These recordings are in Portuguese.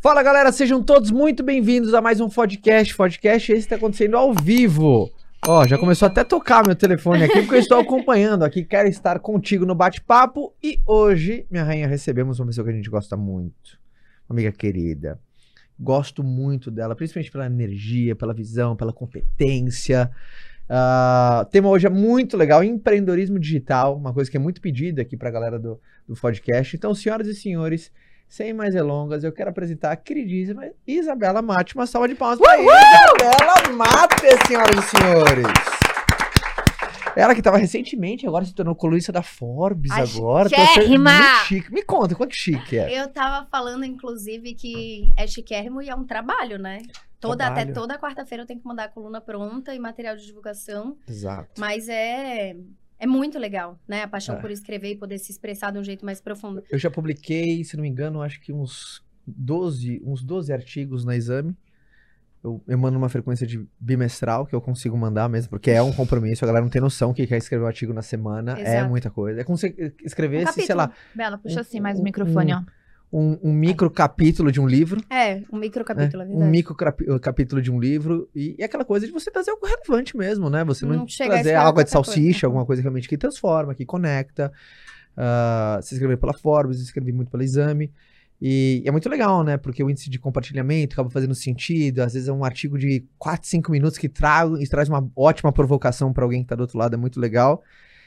Fala, galera, sejam todos muito bem-vindos a mais um podcast. Podcast esse está acontecendo ao vivo. Ó, já começou até a tocar meu telefone aqui, porque eu estou acompanhando aqui. Quero estar contigo no bate-papo. E hoje, minha rainha, recebemos uma pessoa que a gente gosta muito. Uma amiga querida. Gosto muito dela, principalmente pela energia, pela visão, pela competência. O tema hoje é muito legal, empreendedorismo digital, uma coisa que é muito pedida aqui pra galera do podcast. Então, senhoras e senhores, sem mais delongas, eu quero apresentar a queridíssima Isabela Mate. Uma salva de palmas pra Isabela Mate, senhoras e senhores. Ela que estava recentemente, agora se tornou colunista da Forbes, agora. Chiquérrima! Muito chique. Me conta, quanto chique é? Eu tava falando, inclusive, que é chiquérrimo e é um trabalho, né? Até toda quarta-feira eu tenho que mandar a coluna pronta e material de divulgação. Exato. Mas é muito legal, né? A paixão por escrever e poder se expressar de um jeito mais profundo. Eu já publiquei, se não me engano, acho que uns 12 artigos na Exame. Eu mando uma frequência de bimestral, que eu consigo mandar mesmo, porque é um compromisso. A galera não tem noção que quer escrever um artigo na semana. Exato. É muita coisa. É como você escrever sei lá... Bela, puxa assim mais o microfone, ó. Um micro capítulo de um livro. Um micro capítulo, é verdade. Um micro capítulo de um livro. E aquela coisa de você trazer algo relevante mesmo, né? Você não trazer água de salsicha, alguma coisa realmente que transforma, que conecta. Se escrever pela Forbes, escrevi muito pela Exame. E é muito legal, né? Porque o índice de compartilhamento acaba fazendo sentido. Às vezes é um artigo de 4, 5 minutos que traz uma ótima provocação para alguém que tá do outro lado. É muito legal.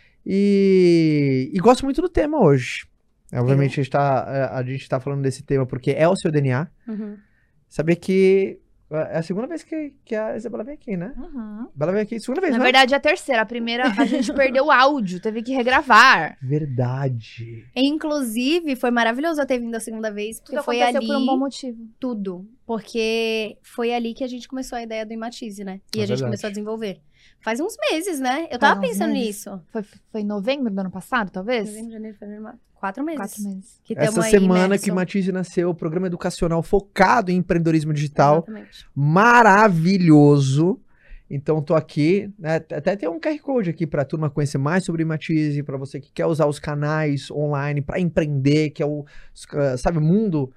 E gosto muito do tema hoje. Obviamente a gente tá falando desse tema porque é o seu DNA. Uhum. Saber que é a segunda vez que a Isabela vem aqui, né? Uhum. Ela vem aqui, segunda vez, Na né? verdade, é a terceira. A primeira, a gente perdeu o áudio, teve que regravar. Verdade. Inclusive, foi maravilhoso eu ter vindo a segunda vez, porque foi ali... por um bom motivo. Tudo. Porque foi ali que a gente começou a ideia do Imatize, né? E a gente começou a desenvolver. Faz uns meses, né? Eu tava pensando nisso. Foi em novembro do ano passado, talvez? Novembro, janeiro, fevereiro, 4 meses. 4 meses. Que essa semana que o Imatize nasceu, o programa educacional focado em empreendedorismo digital. Exatamente. Maravilhoso. Então tô aqui, né? Até tem um QR Code aqui pra turma conhecer mais sobre o Imatize, pra você que quer usar os canais online pra empreender, que é o, sabe, o mundo...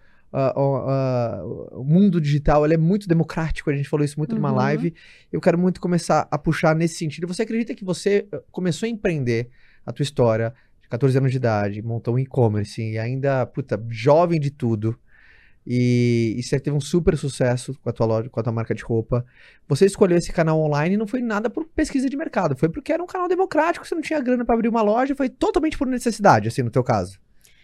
o mundo digital, ele é muito democrático, a gente falou isso muito numa live. Eu quero muito começar a puxar nesse sentido. Você acredita que você começou a empreender a tua história de 14 anos de idade, montou um e-commerce e ainda, jovem de tudo, e você teve um super sucesso com a tua loja, com a tua marca de roupa. Você escolheu esse canal online e não foi nada por pesquisa de mercado, foi porque era um canal democrático, você não tinha grana para abrir uma loja, foi totalmente por necessidade, assim, no teu caso.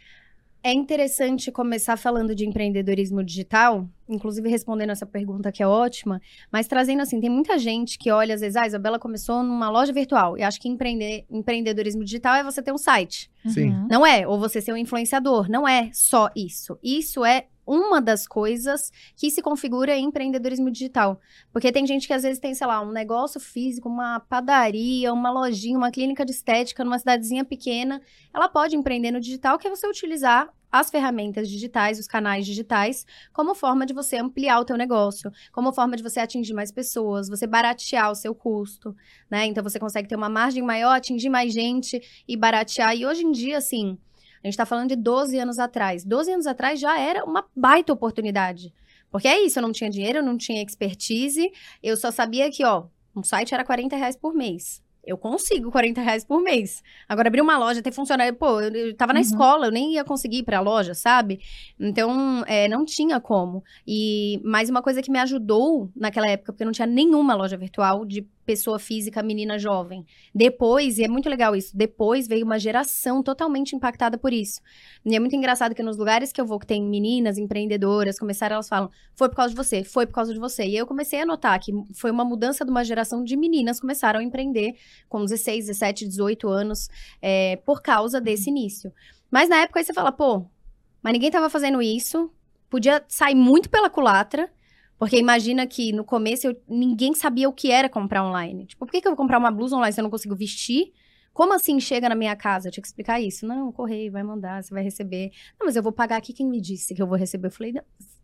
É interessante começar falando de empreendedorismo digital, inclusive respondendo essa pergunta que é ótima, mas trazendo assim, tem muita gente que olha, às vezes, a Isabela começou numa loja virtual, e acha que empreendedorismo digital é você ter um site. Sim. Não é, ou você ser um influenciador, não é só isso. Isso é uma das coisas que se configura em empreendedorismo digital. Porque tem gente que às vezes tem, sei lá, um negócio físico, uma padaria, uma lojinha, uma clínica de estética numa cidadezinha pequena. Ela pode empreender no digital, que é você utilizar as ferramentas digitais, os canais digitais, como forma de você ampliar o teu negócio, como forma de você atingir mais pessoas, você baratear o seu custo, né? Então você consegue ter uma margem maior, atingir mais gente e baratear. E hoje em dia, assim... A gente tá falando de 12 anos atrás. 12 anos atrás já era uma baita oportunidade. Porque é isso, eu não tinha dinheiro, eu não tinha expertise. Eu só sabia que, um site era R$40 por mês. Eu consigo R$40 por mês. Agora, abrir uma loja, ter funcionário... Pô, eu tava na escola, eu nem ia conseguir ir pra loja, sabe? Então, não tinha como. E mais uma coisa que me ajudou naquela época, porque eu não tinha nenhuma loja virtual de pessoa física, menina jovem. Depois, e é muito legal isso, depois veio uma geração totalmente impactada por isso. E é muito engraçado que nos lugares que eu vou, que tem meninas empreendedoras, elas falam, foi por causa de você, foi por causa de você. E eu comecei a notar que foi uma mudança de uma geração de meninas que começaram a empreender com 16, 17, 18 anos, por causa desse início. Mas na época aí você fala, mas ninguém tava fazendo isso, podia sair muito pela culatra, porque imagina que no começo ninguém sabia o que era comprar online. Tipo, por que eu vou comprar uma blusa online se eu não consigo vestir? Como assim chega na minha casa? Eu tinha que explicar isso. Não, o correio vai mandar, você vai receber. Não, mas eu vou pagar aqui, quem me disse que eu vou receber? Eu falei, não,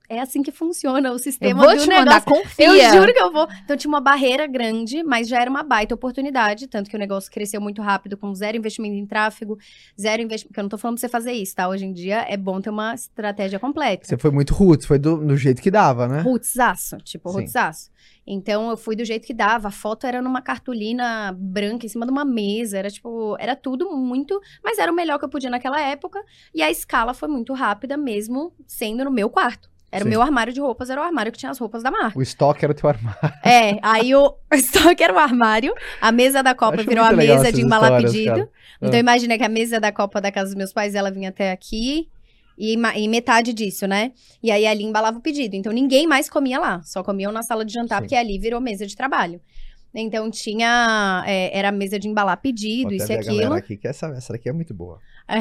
é assim que funciona o Eu sistema vou do te negócio. mandar, confia. Eu juro que eu vou. Então tinha uma barreira grande, mas já era uma baita oportunidade, tanto que o negócio cresceu muito rápido, com zero investimento em tráfego, zero investimento, porque eu não tô falando pra você fazer isso, tá? Hoje em dia é bom ter uma estratégia completa. Você foi muito roots, foi no jeito que dava, né? Rootsaço, tipo, Sim. rootsaço. Então, eu fui do jeito que dava. A foto era numa cartolina branca, em cima de uma mesa. Era, tipo, era tudo muito... Mas era o melhor que eu podia naquela época. E a escala foi muito rápida, mesmo sendo no meu quarto. Era Sim. o meu armário de roupas, era o armário que tinha as roupas da marca. O estoque era o teu armário. Aí o estoque era o armário, a mesa da Copa Acho virou a muito legal mesa de essas embalar histórias, pedido. cara. Então, imagina que a mesa da Copa da casa dos meus pais, ela vinha até aqui... E metade disso, né? E aí ali embalava o pedido. Então ninguém mais comia lá. Só comiam na sala de jantar, Sim. porque ali virou mesa de trabalho. Então tinha... era mesa de embalar pedido, Vou isso até e ver a galera aquilo. aqui, que essa daqui é muito boa.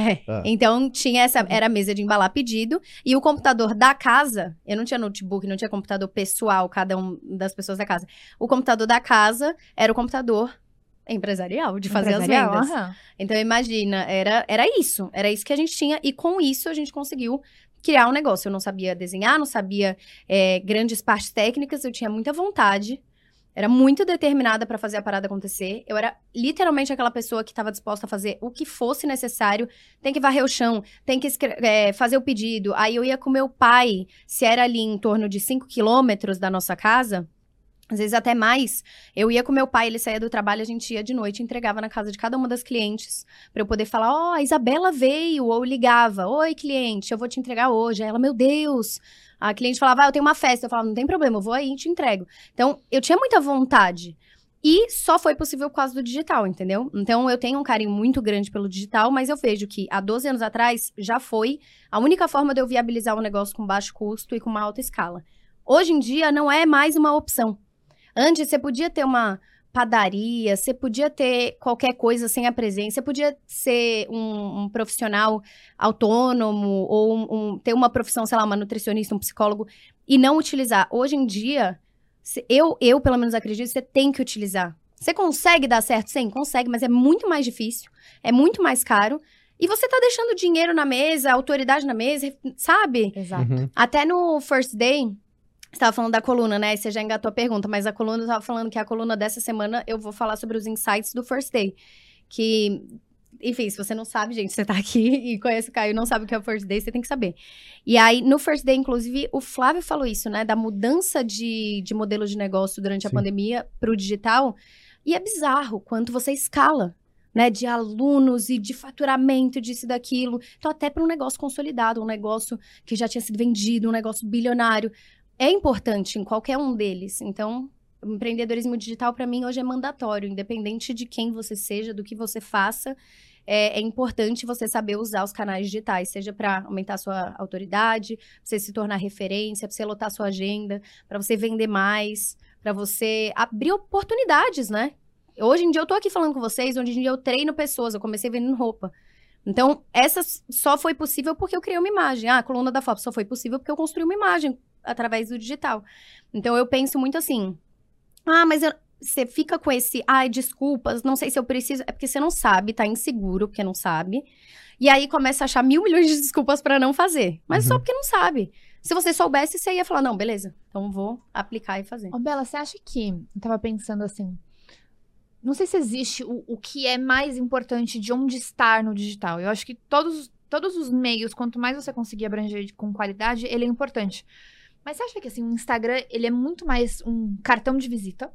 Então tinha era a mesa de embalar pedido. E o computador da casa... Eu não tinha notebook, não tinha computador pessoal, cada um das pessoas da casa. O computador da casa era o computador empresarial, de fazer as vendas. Aham. Então, imagina, era isso que a gente tinha, e com isso a gente conseguiu criar um negócio. Eu não sabia desenhar, não sabia grandes partes técnicas, eu tinha muita vontade, era muito determinada para fazer a parada acontecer. Eu era literalmente aquela pessoa que estava disposta a fazer o que fosse necessário. Tem que varrer o chão, tem que fazer o pedido. Aí eu ia com meu pai, se era ali em torno de 5 quilômetros da nossa casa, às vezes até mais, eu ia com meu pai, ele saía do trabalho, a gente ia de noite, entregava na casa de cada uma das clientes, pra eu poder falar, ó, a Isabela veio, ou ligava, oi, cliente, eu vou te entregar hoje. Aí ela, meu Deus, a cliente falava, eu tenho uma festa, eu falava, não tem problema, eu vou aí e te entrego. Então, eu tinha muita vontade, e só foi possível por causa do digital, entendeu? Então, eu tenho um carinho muito grande pelo digital, mas eu vejo que há 12 anos atrás, já foi a única forma de eu viabilizar um negócio com baixo custo e com uma alta escala. Hoje em dia, não é mais uma opção. Antes, você podia ter uma padaria, você podia ter qualquer coisa sem a presença, você podia ser um profissional autônomo ou ter uma profissão, sei lá, uma nutricionista, um psicólogo, e não utilizar. Hoje em dia, eu pelo menos acredito, você tem que utilizar. Você consegue dar certo? Sim, consegue, mas é muito mais difícil, é muito mais caro, e você tá deixando dinheiro na mesa, autoridade na mesa, sabe? Exato. Uhum. Até no First Day... Você estava falando da coluna, né? Você já engatou a pergunta, mas a coluna, eu estava falando que a coluna dessa semana eu vou falar sobre os insights do First Day. Que, enfim, se você não sabe, gente, você tá aqui e conhece o Caio e não sabe o que é o First Day, você tem que saber. E aí, no First Day, inclusive, o Flávio falou isso, né? Da mudança de modelo de negócio durante a Sim. pandemia pro digital. E é bizarro quanto você escala, né? De alunos e de faturamento, disso e daquilo. Então, até para um negócio consolidado, um negócio que já tinha sido vendido, um negócio bilionário. É importante em qualquer um deles. Então, o empreendedorismo digital, para mim, hoje é mandatório. Independente de quem você seja, do que você faça, é importante você saber usar os canais digitais. Seja para aumentar a sua autoridade, pra você se tornar referência, para você lotar a sua agenda, para você vender mais, para você abrir oportunidades, né? Hoje em dia, eu tô aqui falando com vocês, hoje em dia eu treino pessoas, eu comecei vendendo roupa. Então, essa só foi possível porque eu criei uma imagem. A coluna da FOP só foi possível porque eu construí uma imagem através do digital. Então, eu penso muito assim, mas você fica com esse, desculpas, não sei se eu preciso, é porque você não sabe, tá inseguro, porque não sabe, e aí começa a achar 1.000 milhões de desculpas pra não fazer, mas só porque não sabe. Se você soubesse, você ia falar, não, beleza, então vou aplicar e fazer. Ô, Bela, você acha que... Eu tava pensando assim... Não sei se existe o que é mais importante de onde estar no digital. Eu acho que todos os meios, quanto mais você conseguir abranger com qualidade, ele é importante. Mas você acha que, assim, o Instagram, ele é muito mais um cartão de visita?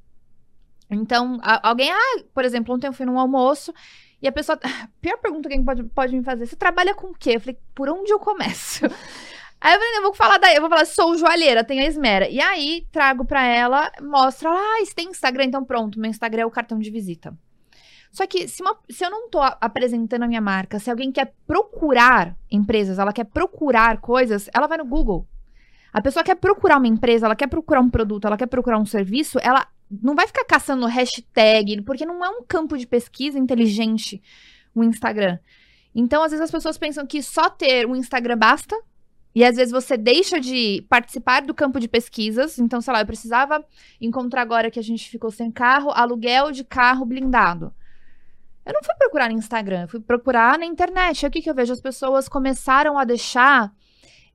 Então, alguém... por exemplo, ontem eu fui num almoço e a pessoa... Pior pergunta que alguém pode me fazer. Você trabalha com o quê? Eu falei, por onde eu começo? Aí eu falei, eu vou falar, sou joalheira, tenho a Esmera. E aí, trago pra ela, mostro, você tem Instagram? Então pronto, meu Instagram é o cartão de visita. Só que se eu não tô apresentando a minha marca, se alguém quer procurar empresas, ela quer procurar coisas, ela vai no Google. A pessoa quer procurar uma empresa, ela quer procurar um produto, ela quer procurar um serviço, ela não vai ficar caçando hashtag, porque não é um campo de pesquisa inteligente o Instagram. Então, às vezes as pessoas pensam que só ter um Instagram basta, e às vezes você deixa de participar do campo de pesquisas. Então, sei lá, eu precisava encontrar agora que a gente ficou sem carro, aluguel de carro blindado. Eu não fui procurar no Instagram, eu fui procurar na internet. Aí o que eu vejo? As pessoas começaram a deixar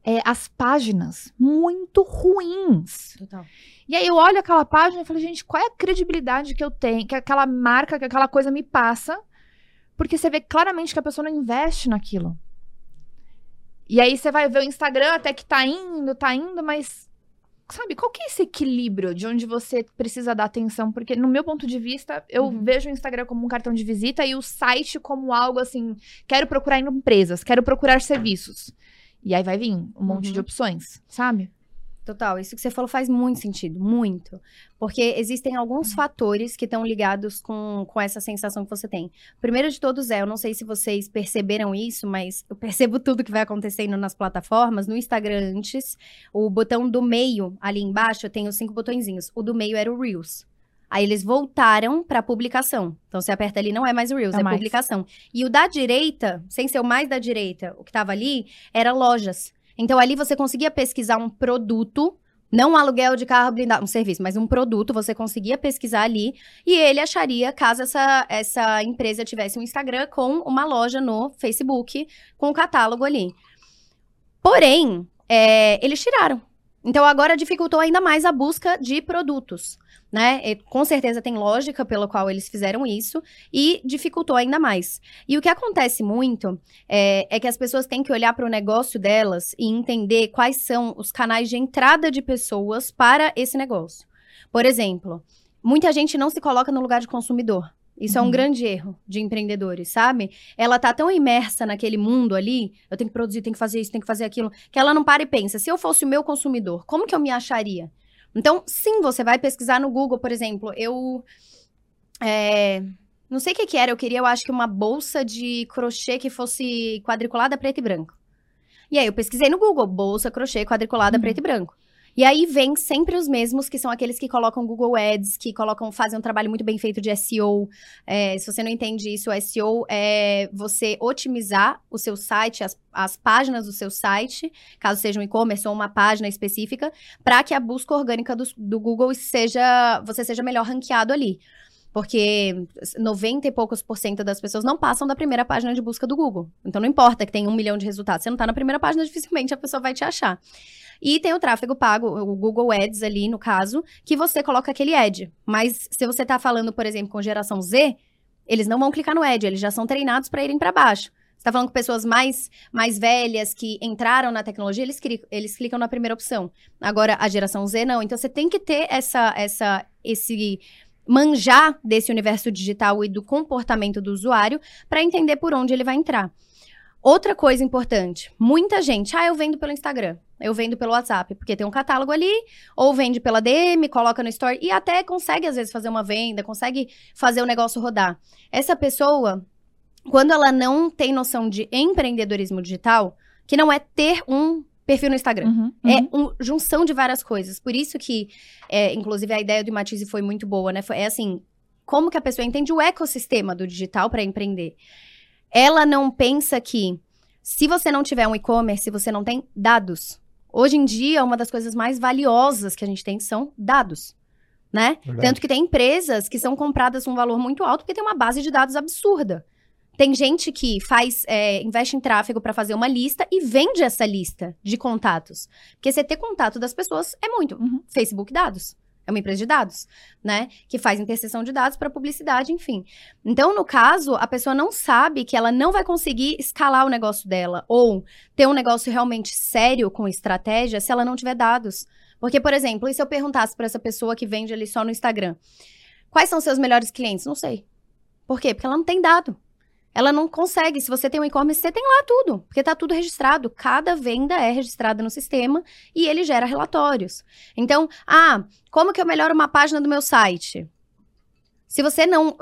as páginas muito ruins. Total. E aí eu olho aquela página e falo, gente, qual é a credibilidade que eu tenho, que aquela marca, que aquela coisa me passa? Porque você vê claramente que a pessoa não investe naquilo. E aí você vai ver o Instagram até que tá indo, mas... Sabe, qual que é esse equilíbrio de onde você precisa dar atenção? Porque, no meu ponto de vista, eu vejo o Instagram como um cartão de visita e o site como algo assim, quero procurar empresas, quero procurar serviços. E aí vai vir um monte de opções, sabe? Total, isso que você falou faz muito sentido, muito. Porque existem alguns fatores que estão ligados com essa sensação que você tem. O primeiro de todos eu não sei se vocês perceberam isso, mas eu percebo tudo que vai acontecendo nas plataformas. No Instagram antes, o botão do meio, ali embaixo, tem os 5 botõezinhos. O do meio era o Reels. Aí eles voltaram para publicação. Então você aperta ali, não é mais o Reels, é publicação. E o da direita, sem ser o mais da direita, o que estava ali, era lojas. Então, ali você conseguia pesquisar um produto, não um aluguel de carro blindado, um serviço, mas um produto, você conseguia pesquisar ali, e ele acharia, caso essa empresa tivesse um Instagram com uma loja no Facebook, com o catálogo ali. Porém, eles tiraram. Então, agora dificultou ainda mais a busca de produtos, né? E, com certeza tem lógica pela qual eles fizeram isso e dificultou ainda mais. E o que acontece muito é que as pessoas têm que olhar para o negócio delas e entender quais são os canais de entrada de pessoas para esse negócio. Por exemplo, muita gente não se coloca no lugar de consumidor. Isso é um grande erro de empreendedores, sabe? Ela tá tão imersa naquele mundo ali, eu tenho que produzir, tenho que fazer isso, tenho que fazer aquilo, que ela não para e pensa, se eu fosse o meu consumidor, como que eu me acharia? Então, sim, você vai pesquisar no Google, por exemplo, não sei o que era, eu acho que uma bolsa de crochê que fosse quadriculada preto e branco. E aí eu pesquisei no Google, bolsa, crochê, quadriculada preto e branco. E aí vem sempre os mesmos, que são aqueles que colocam Google Ads, que fazem um trabalho muito bem feito de SEO. Se você não entende isso, o SEO é você otimizar o seu site, as páginas do seu site, caso seja um e-commerce ou uma página específica, para que a busca orgânica do Google você seja melhor ranqueado ali. Porque 90 e poucos % das pessoas não passam da primeira página de busca do Google. Então não importa que tenha 1 milhão de resultados, você não tá na primeira página, dificilmente a pessoa vai te achar. E tem o tráfego pago, o Google Ads ali, no caso, que você coloca aquele ad. Mas se você tá falando, por exemplo, com geração Z, eles não vão clicar no ad, eles já são treinados para irem para baixo. Você tá falando com pessoas mais velhas que entraram na tecnologia, eles clicam na primeira opção. Agora, a geração Z não. Então, você tem que ter esse manjar desse universo digital e do comportamento do usuário para entender por onde ele vai entrar. Outra coisa importante, muita gente, eu vendo pelo Instagram, eu vendo pelo WhatsApp, porque tem um catálogo ali, ou vende pela DM, coloca no Story, e até consegue, às vezes, fazer uma venda, consegue fazer o negócio rodar. Essa pessoa, quando ela não tem noção de empreendedorismo digital, que não é ter um perfil no Instagram, é uma junção de várias coisas. Por isso que, inclusive, a ideia do Matize foi muito boa, né? É assim, como que a pessoa entende o ecossistema do digital para empreender? Ela não pensa que, se você não tiver um e-commerce, você não tem dados. Hoje em dia, uma das coisas mais valiosas que a gente tem são dados, né? Verdade. Tanto que tem empresas que são compradas com um valor muito alto porque tem uma base de dados absurda. Tem gente que investe em tráfego para fazer uma lista e vende essa lista de contatos. Porque você ter contato das pessoas é muito. Facebook dados. É uma empresa de dados, né? Que faz interseção de dados para publicidade, enfim. Então, no caso, a pessoa não sabe que ela não vai conseguir escalar o negócio dela ou ter um negócio realmente sério com estratégia se ela não tiver dados. Porque, por exemplo, e se eu perguntasse para essa pessoa que vende ali só no Instagram, quais são seus melhores clientes? Não sei. Por quê? Porque ela não tem dado. Ela não consegue. Se você tem um e-commerce, você tem lá tudo. Porque tá tudo registrado. Cada venda é registrada no sistema e ele gera relatórios. Então, como que eu melhoro uma página do meu site? Se você não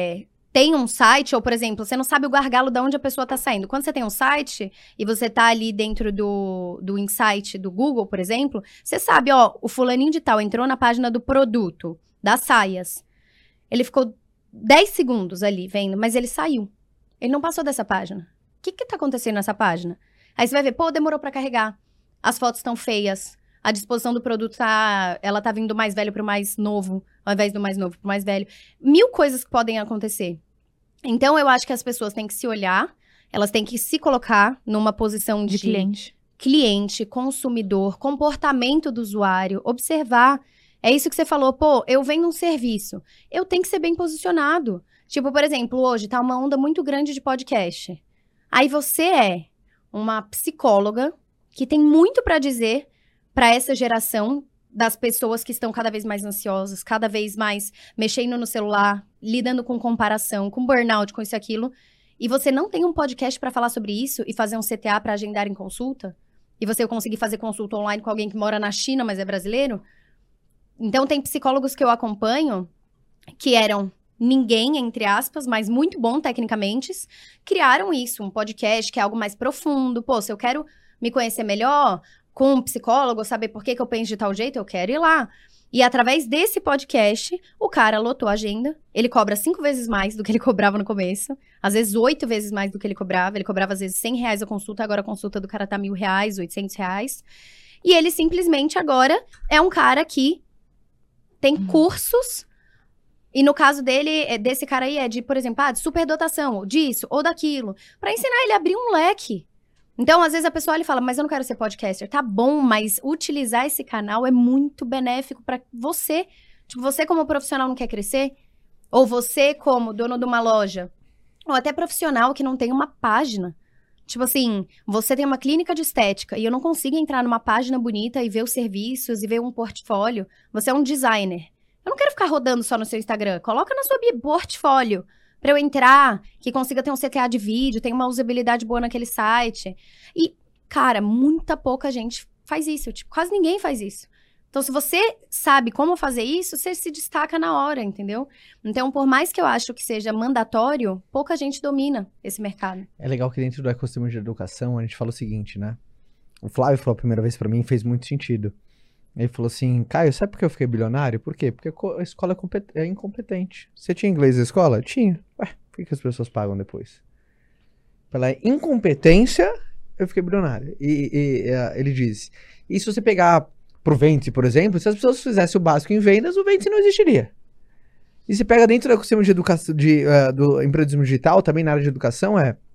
tem um site, ou, por exemplo, você não sabe o gargalo de onde a pessoa tá saindo. Quando você tem um site e você tá ali dentro do insight do Google, por exemplo, você sabe, o fulaninho de tal entrou na página do produto, das saias. Ele ficou 10 segundos ali vendo, mas ele saiu. Ele não passou dessa página. O que tá acontecendo nessa página? Aí você vai ver, demorou pra carregar. As fotos estão feias. A disposição do produto ela tá vindo do mais velho pro mais novo, ao invés do mais novo pro mais velho. 1000 coisas que podem acontecer. Então, eu acho que as pessoas têm que se olhar, elas têm que se colocar numa posição de cliente. cliente, consumidor, comportamento do usuário, observar. É isso que você falou, pô, eu vendo um serviço, eu tenho que ser bem posicionado. Tipo, por exemplo, hoje tá uma onda muito grande de podcast. Aí você é uma psicóloga que tem muito pra dizer pra essa geração das pessoas que estão cada vez mais ansiosas, cada vez mais mexendo no celular, lidando com comparação, com burnout, com isso e aquilo, e você não tem um podcast pra falar sobre isso e fazer um CTA pra agendar em consulta, e você conseguir fazer consulta online com alguém que mora na China, mas é brasileiro. Então, tem psicólogos que eu acompanho que eram ninguém, entre aspas, mas muito bom tecnicamente, criaram isso, um podcast que é algo mais profundo. Pô, se eu quero me conhecer melhor com um psicólogo, saber por que eu penso de tal jeito, eu quero ir lá. E através desse podcast, o cara lotou a agenda, ele cobra 5 vezes mais do que ele cobrava no começo, às vezes 8 vezes mais do que ele cobrava às vezes R$100 a consulta, agora a consulta do cara tá R$1.000, R$800. E ele simplesmente agora é um cara que tem cursos. E no caso dele, desse cara aí, é de, por exemplo, de superdotação, ou disso, ou daquilo. Pra ensinar ele a abrir um leque. Então, às vezes a pessoa olha e fala, mas eu não quero ser podcaster. Tá bom, mas utilizar esse canal é muito benéfico pra você. Tipo, você como profissional não quer crescer? Ou você como dono de uma loja? Ou até profissional que não tem uma página. Tipo assim, você tem uma clínica de estética e eu não consigo entrar numa página bonita e ver os serviços e ver um portfólio. Você é um designer. Eu não quero ficar rodando só no seu Instagram. Coloca na sua portfólio pra eu entrar, que consiga ter um CTA de vídeo, tem uma usabilidade boa naquele site. E, cara, muita pouca gente faz isso. Tipo, quase ninguém faz isso. Então, se você sabe como fazer isso, você se destaca na hora, entendeu? Então, por mais que eu acho que seja mandatório, pouca gente domina esse mercado. É legal que dentro do ecossistema de educação, a gente fala o seguinte, né? O Flávio falou a primeira vez pra mim, fez muito sentido. Ele falou assim, Caio, sabe por que eu fiquei bilionário? Por quê? Porque a escola é incompetente. Você tinha inglês na escola? Tinha. Ué, por que as pessoas pagam depois? Pela incompetência, eu fiquei bilionário. E ele diz, e se você pegar pro Vente, por exemplo, se as pessoas fizessem o básico em vendas, o Vente não existiria. E se pega dentro do ecossistema de educação, do empreendedorismo digital, também na área de educação,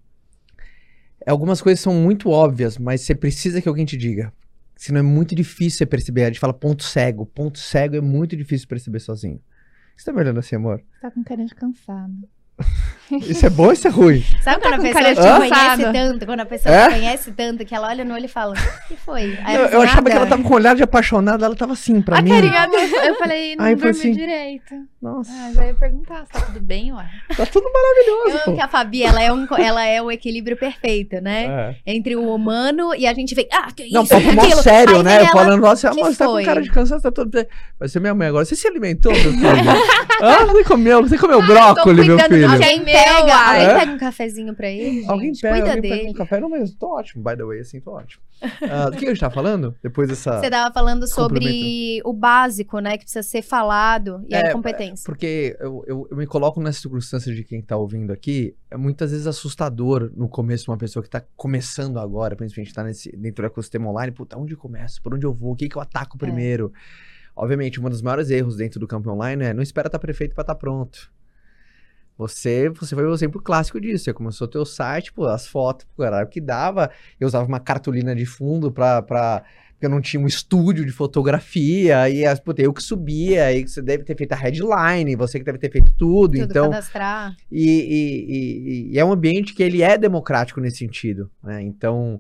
algumas coisas são muito óbvias, mas você precisa que alguém te diga. Senão é muito difícil você perceber. A gente fala ponto cego. Ponto cego é muito difícil perceber sozinho. Você tá me olhando assim, amor? Você tá com cara de cansado. Isso é bom ou isso é ruim? Sabe quando a pessoa te conhece tanto? Quando a pessoa te conhece tanto, que ela olha no olho e fala, o que foi? Aí eu achava que ela tava com um olhar de apaixonada, ela tava assim pra mim. Eu falei, não dormi assim, direito. Nossa. Já ia perguntar, tá tudo bem, ué? Tá tudo maravilhoso, Eu amo que a Fabi, ela é o equilíbrio perfeito, né? Entre o humano e a gente vê, que isso, não, papo mó sério, né? Ela, falando, nossa, amor, você tá com cara de cansaço, tá tudo bem. Vai ser minha mãe agora. Você se alimentou, meu filho? Você comeu brócolis, meu filho? Alguém pega um cafezinho pra ele, gente. Alguém Cuida dele. Pega um café, não mesmo. Tô ótimo, by the way, assim, tô ótimo. Do que a gente tá falando? Depois dessa... Você tava falando sobre o básico, né? Que precisa ser falado e a incompetência. Porque eu me coloco nessa circunstância de quem tá ouvindo aqui, é muitas vezes assustador no começo uma pessoa que tá começando agora, principalmente tá dentro do ecossistema online, puta, onde eu começo? Por onde eu vou? O que eu ataco primeiro? Obviamente, um dos maiores erros dentro do campo online é não espera estar perfeito pra estar pronto. Você foi o exemplo clássico disso. Você começou o teu site, as fotos, era o que dava. Eu usava uma cartolina de fundo porque eu não tinha um estúdio de fotografia. E eu que subia, e você deve ter feito a headline, você que deve ter feito tudo. Então, cadastrar. E é um ambiente que ele é democrático nesse sentido, né? Então,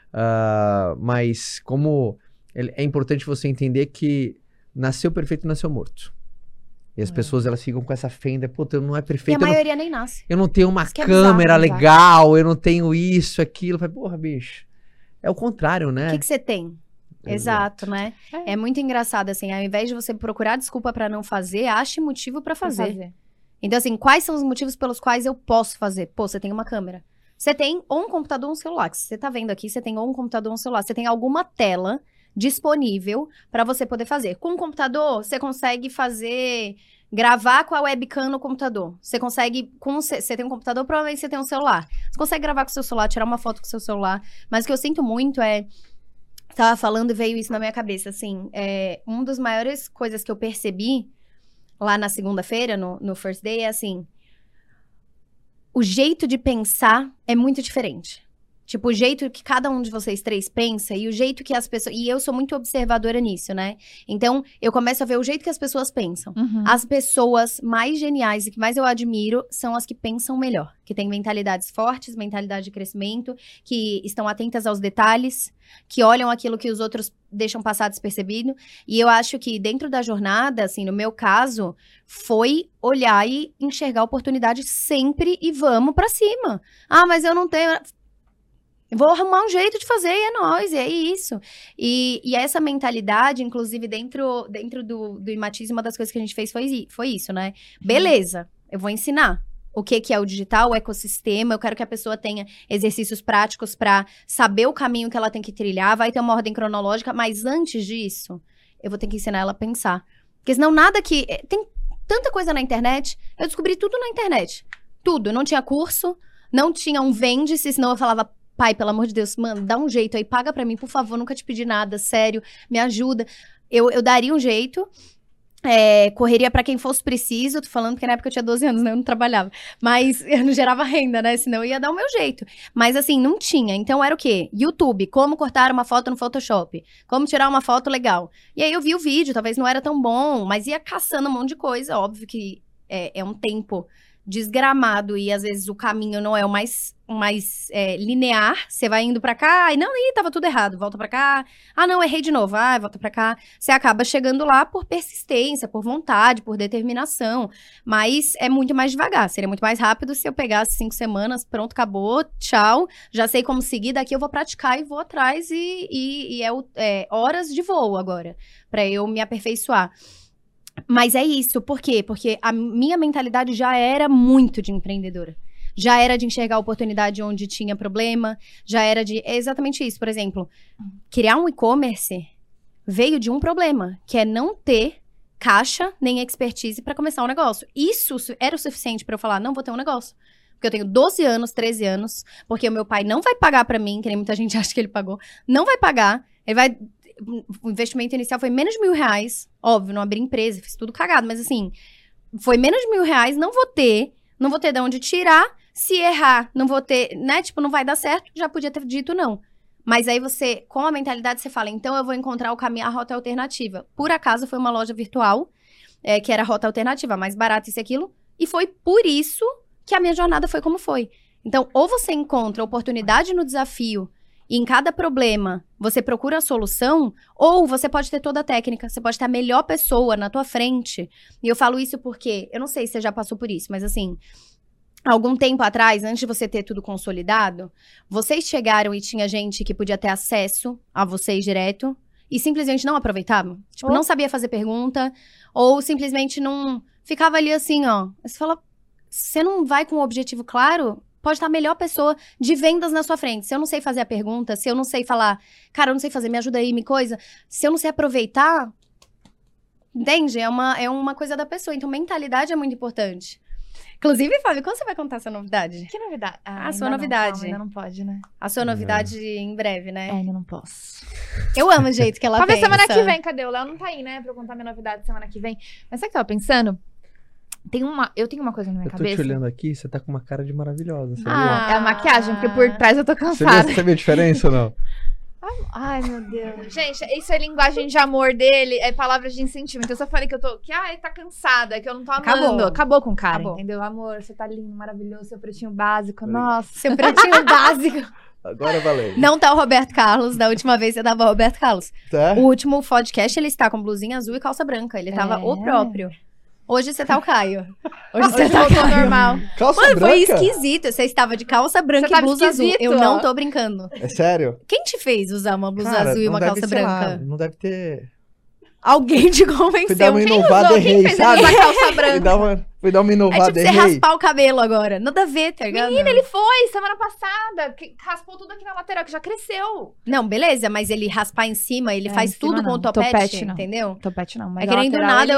mas como é importante você entender que nasceu perfeito e nasceu morto. E as pessoas, elas ficam com essa fenda, puta, não é perfeito. E a maioria nem nasce. Eu não tenho uma câmera legal, eu não tenho isso, aquilo. Porra, bicho. É o contrário, né? O que você tem? Exato, né? É muito engraçado, assim, ao invés de você procurar desculpa pra não fazer, ache motivo pra fazer. Então, assim, quais são os motivos pelos quais eu posso fazer? Pô, você tem uma câmera. Você tem ou um computador ou um celular. Que você tá vendo aqui, você tem ou um computador ou um celular. Você tem alguma tela disponível para você poder fazer. Com o computador, você consegue gravar com a webcam no computador. Você consegue, você tem um computador, provavelmente você tem um celular. Você consegue gravar com o seu celular, tirar uma foto com o seu celular. Mas o que eu sinto muito tava falando e veio isso na minha cabeça, assim, uma das maiores coisas que eu percebi lá na segunda-feira, no First Day, é assim, o jeito de pensar é muito diferente. Tipo, o jeito que cada um de vocês três pensa e o jeito que as pessoas... E eu sou muito observadora nisso, né? Então, eu começo a ver o jeito que as pessoas pensam. As pessoas mais geniais e que mais eu admiro são as que pensam melhor. Que têm mentalidades fortes, mentalidade de crescimento, que estão atentas aos detalhes, que olham aquilo que os outros deixam passar despercebido. E eu acho que dentro da jornada, assim, no meu caso, foi olhar e enxergar a oportunidade sempre e vamos pra cima. Ah, mas eu não tenho... Vou arrumar um jeito de fazer e é nóis, e é isso. E essa mentalidade, inclusive, dentro do Imatize, uma das coisas que a gente fez foi isso, né? Beleza, eu vou ensinar o que é o digital, o ecossistema, eu quero que a pessoa tenha exercícios práticos para saber o caminho que ela tem que trilhar, vai ter uma ordem cronológica, mas antes disso, eu vou ter que ensinar ela a pensar. Porque senão nada que... Tem tanta coisa na internet, eu descobri tudo na internet. Tudo, eu não tinha curso, não tinha um vende-se, senão eu falava... Pai, pelo amor de Deus, mano, dá um jeito aí, paga pra mim, por favor, nunca te pedi nada, sério, me ajuda. Eu daria um jeito, correria pra quem fosse preciso, tô falando porque na época eu tinha 12 anos, né, eu não trabalhava, mas eu não gerava renda, né, senão eu ia dar o meu jeito. Mas assim, não tinha, então era o quê? YouTube, como cortar uma foto no Photoshop, como tirar uma foto legal. E aí eu vi o vídeo, talvez não era tão bom, mas ia caçando um monte de coisa, óbvio que é um tempo... desgramado e às vezes o caminho não é o mais linear, você vai indo pra cá e não, tava tudo errado, volta pra cá, não, errei de novo, volta pra cá, você acaba chegando lá por persistência, por vontade, por determinação, mas é muito mais devagar, seria muito mais rápido se eu pegasse 5 semanas, pronto, acabou, tchau, já sei como seguir, daqui eu vou praticar e vou atrás e horas de voo agora, pra eu me aperfeiçoar. Mas é isso, por quê? Porque a minha mentalidade já era muito de empreendedora. Já era de enxergar a oportunidade onde tinha problema, já era de... É exatamente isso, por exemplo, criar um e-commerce veio de um problema, que é não ter caixa nem expertise para começar um negócio. Isso era o suficiente para eu falar, não vou ter um negócio. Porque eu tenho 12 anos, 13 anos, porque o meu pai não vai pagar para mim, que nem muita gente acha que ele pagou, não vai pagar, ele vai... O investimento inicial foi menos de R$1.000. Óbvio, não abri empresa, fiz tudo cagado. Mas assim, foi menos de R$1.000, não vou ter de onde tirar. Se errar, não vou ter, né? Tipo, não vai dar certo, já podia ter dito não. Mas aí você, com a mentalidade, você fala, então eu vou encontrar o caminho, a rota alternativa. Por acaso, foi uma loja virtual, que era a rota alternativa, mais barata isso e aquilo. E foi por isso que a minha jornada foi como foi. Então, ou você encontra oportunidade no desafio, e em cada problema, você procura a solução, ou você pode ter toda a técnica, você pode ter a melhor pessoa na tua frente. E eu falo isso porque, eu não sei se você já passou por isso, mas assim, algum tempo atrás, antes de você ter tudo consolidado, vocês chegaram e tinha gente que podia ter acesso a vocês direto e simplesmente não aproveitava. Tipo, não sabia fazer pergunta, ou simplesmente não... Ficava ali assim, ó. Você fala, você não vai com um objetivo claro... Pode estar a melhor pessoa de vendas na sua frente. Se eu não sei fazer a pergunta, se eu não sei falar, cara, eu não sei fazer, me ajuda aí, me coisa. Se eu não sei aproveitar, entende? É uma coisa da pessoa. Então, mentalidade é muito importante. Inclusive, Fábio, quando você vai contar a sua novidade? Que novidade? A sua novidade. Ainda não pode, né? A sua novidade em breve, né? Ainda não posso. Eu amo o jeito que ela pensa. Talvez semana que vem, cadê? O Léo não tá aí, né? Pra eu contar minha novidade semana que vem. Mas sabe o que eu tava pensando? Eu tenho uma coisa na minha cabeça. Eu tô te olhando aqui, você tá com uma cara de maravilhosa, sabia? É a maquiagem, porque por trás eu tô cansada. Você viu a diferença ou não? Ai, meu Deus. Gente, isso é linguagem de amor dele, é palavras de incentivo. Então, se eu falei que ele tá cansada, que eu não tô amando. Acabou com o cara, entendeu? Amor, você tá lindo, maravilhoso, seu pretinho básico. Nossa, seu pretinho básico. Agora valeu. Não tá o Roberto Carlos, da última vez você dava o Roberto Carlos. Tá? O último podcast, ele está com blusinha azul e calça branca. Ele tava o próprio. Hoje você tá o Caio. Hoje você tá o Caio. Normal. Calça Mano, branca? Foi esquisito. Você estava de calça branca e blusa azul. Eu não tô brincando. É sério? Quem te fez usar uma blusa azul e uma calça branca? Não deve ter... Alguém te convenceu. Fui dar uma inovada Quem fez ele usar calça branca? Fui dar uma inovada tipo você raspar o cabelo agora. Nada a ver, tá ligado? Menina, ele foi semana passada. Raspou tudo aqui na lateral, que já cresceu. Não, beleza, mas ele raspar em cima, ele faz tudo com o topete, entendeu? Topete não, mas é que nem do nada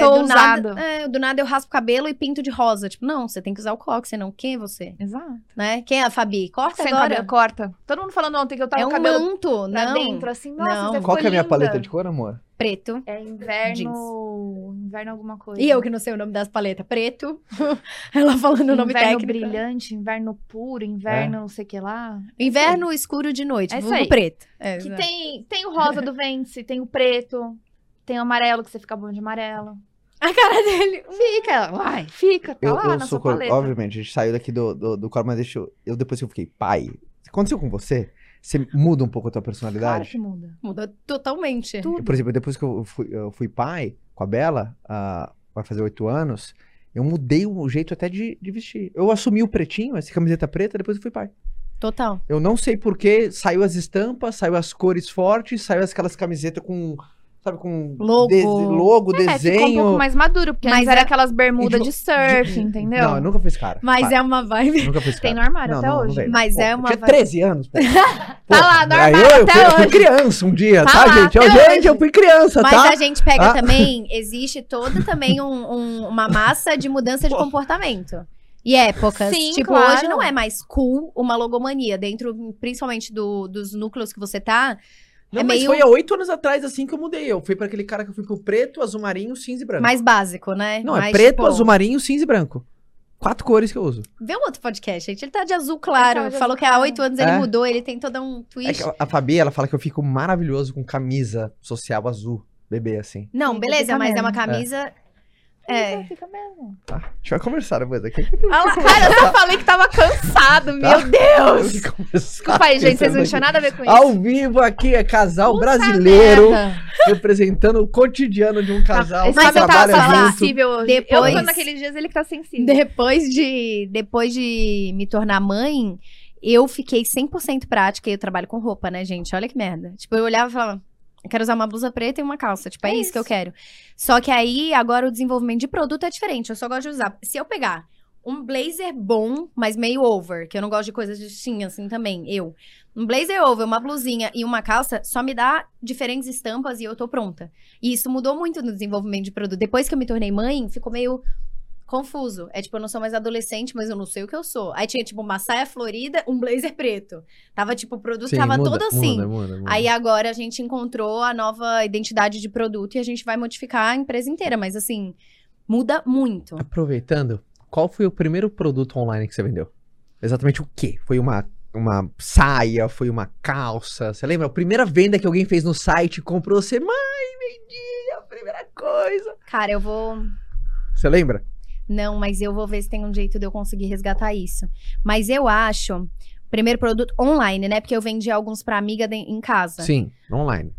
do nada eu raspo o cabelo e pinto de rosa. Tipo, não, você tem que usar o coque, senão quem é você? Exato. Né? Quem é a Fabi? Corta Sem agora. Cabelo, corta. Todo mundo falando ontem que eu tava com o cabelo manto, pra dentro, assim, nossa, não. você Qual que é a minha linda. paleta de cor, amor? Preto. É inverno inverno alguma coisa. E eu que não sei o nome das paletas. Preto. Ela falando o nome Inverno técnico. brilhante, inverno puro, inverno não sei o que lá. Inverno escuro de noite. É isso vulgo aí. preto. Que tem o rosa do Vence, tem o preto, tem o amarelo, que você fica bom de amarelo. A cara dele. Fica, tá lá na sua sou, paleta. obviamente, a gente saiu daqui do quadro, mas depois que eu fiquei pai, aconteceu com você? Você muda um pouco a tua Claro personalidade? que muda. Muda totalmente. Tudo. Por exemplo, depois que eu fui pai com a Bela, vai fazer 8 anos, eu mudei o jeito até de vestir. Eu assumi o pretinho, essa camiseta preta, depois eu fui pai. Total. Eu não sei porquê, saiu as estampas, saiu as cores fortes, saiu aquelas camisetas com, sabe, com logo, Ficou um desenho. pouco mais maduro, porque Mas antes era é- aquelas bermudas de surf, de- entendeu? Não, eu nunca fiz cara. Mas é uma vibe. Nunca fiz Tem cara. no armário até não hoje. veio. Mas Pô, é eu uma tinha vibe. 13 anos, pô. Tá lá no aí armário eu até fui hoje. criança um dia, Tá tá, lá gente? até Gente, hoje. eu fui criança, Mas tá? a gente pega Ah. também, existe toda também uma massa de mudança de comportamento. E épocas. Sim, tipo, claro. hoje não é mais cool uma logomania. Dentro, principalmente dos núcleos que você tá. Não, é mas meio foi há 8 anos atrás, assim, que eu mudei. Eu fui pra aquele cara que eu fui pro preto, azul marinho, cinza e branco. mais básico, né? Não, é mais, preto, tipo, azul marinho, cinza e branco. 4 cores que eu uso. Vê um outro podcast, gente. Ele tá de azul claro. Ele tava de Falou azul que há claro. 8 anos ele É. mudou, ele tem todo um É twist. que a Fabi, ela fala que eu fico maravilhoso com camisa social azul, bebê, assim. Não, Sim, beleza, fica mas é mesmo. uma camisa. É. Fica mesmo. Tá? A gente vai conversar depois aqui. Cara, eu só falei que tava cansado, meu Tá. Deus. Vamos conversar. Desculpa aí, gente, vocês não Pensando tinham nada a ver com isso. Ao vivo aqui é casal brasileiro Merda. representando o cotidiano de um casal Esse que Mas eu homem trabalha tá falar, junto. sensível hoje. Depois- Eu tô naqueles dias, ele que tá sensível. Depois de me tornar mãe, eu fiquei 100% prática e eu trabalho com roupa, né, gente? Olha que merda. Tipo, eu olhava e falava, eu quero usar uma blusa preta e uma calça. Tipo, é isso que eu quero. Só que aí, agora, o desenvolvimento de produto é diferente. Eu só gosto de usar. Se eu pegar um blazer bom, mas meio over, que eu não gosto de coisas justinhas assim também, um blazer over, uma blusinha e uma calça, só me dá diferentes estampas e eu tô pronta. E isso mudou muito no desenvolvimento de produto. Depois que eu me tornei mãe, ficou meio confuso. É tipo, eu não sou mais adolescente, mas eu não sei o que eu sou. Aí tinha, tipo, uma saia florida, um blazer preto. Tava, tipo, o produto tava todo assim. Muda. Aí agora a gente encontrou a nova identidade de produto e a gente vai modificar a empresa inteira. Mas assim, muda muito. Aproveitando, qual foi o primeiro produto online que você vendeu? Exatamente o quê? Foi uma saia? Foi uma calça? Você lembra? A primeira venda que alguém fez no site, comprou, você, mãe, vendi a primeira coisa. Cara, eu vou... Você lembra? Não, mas eu vou ver se tem um jeito de eu conseguir resgatar isso. Mas eu acho... Primeiro produto online, né? Porque eu vendi alguns pra amiga em casa. Sim, online.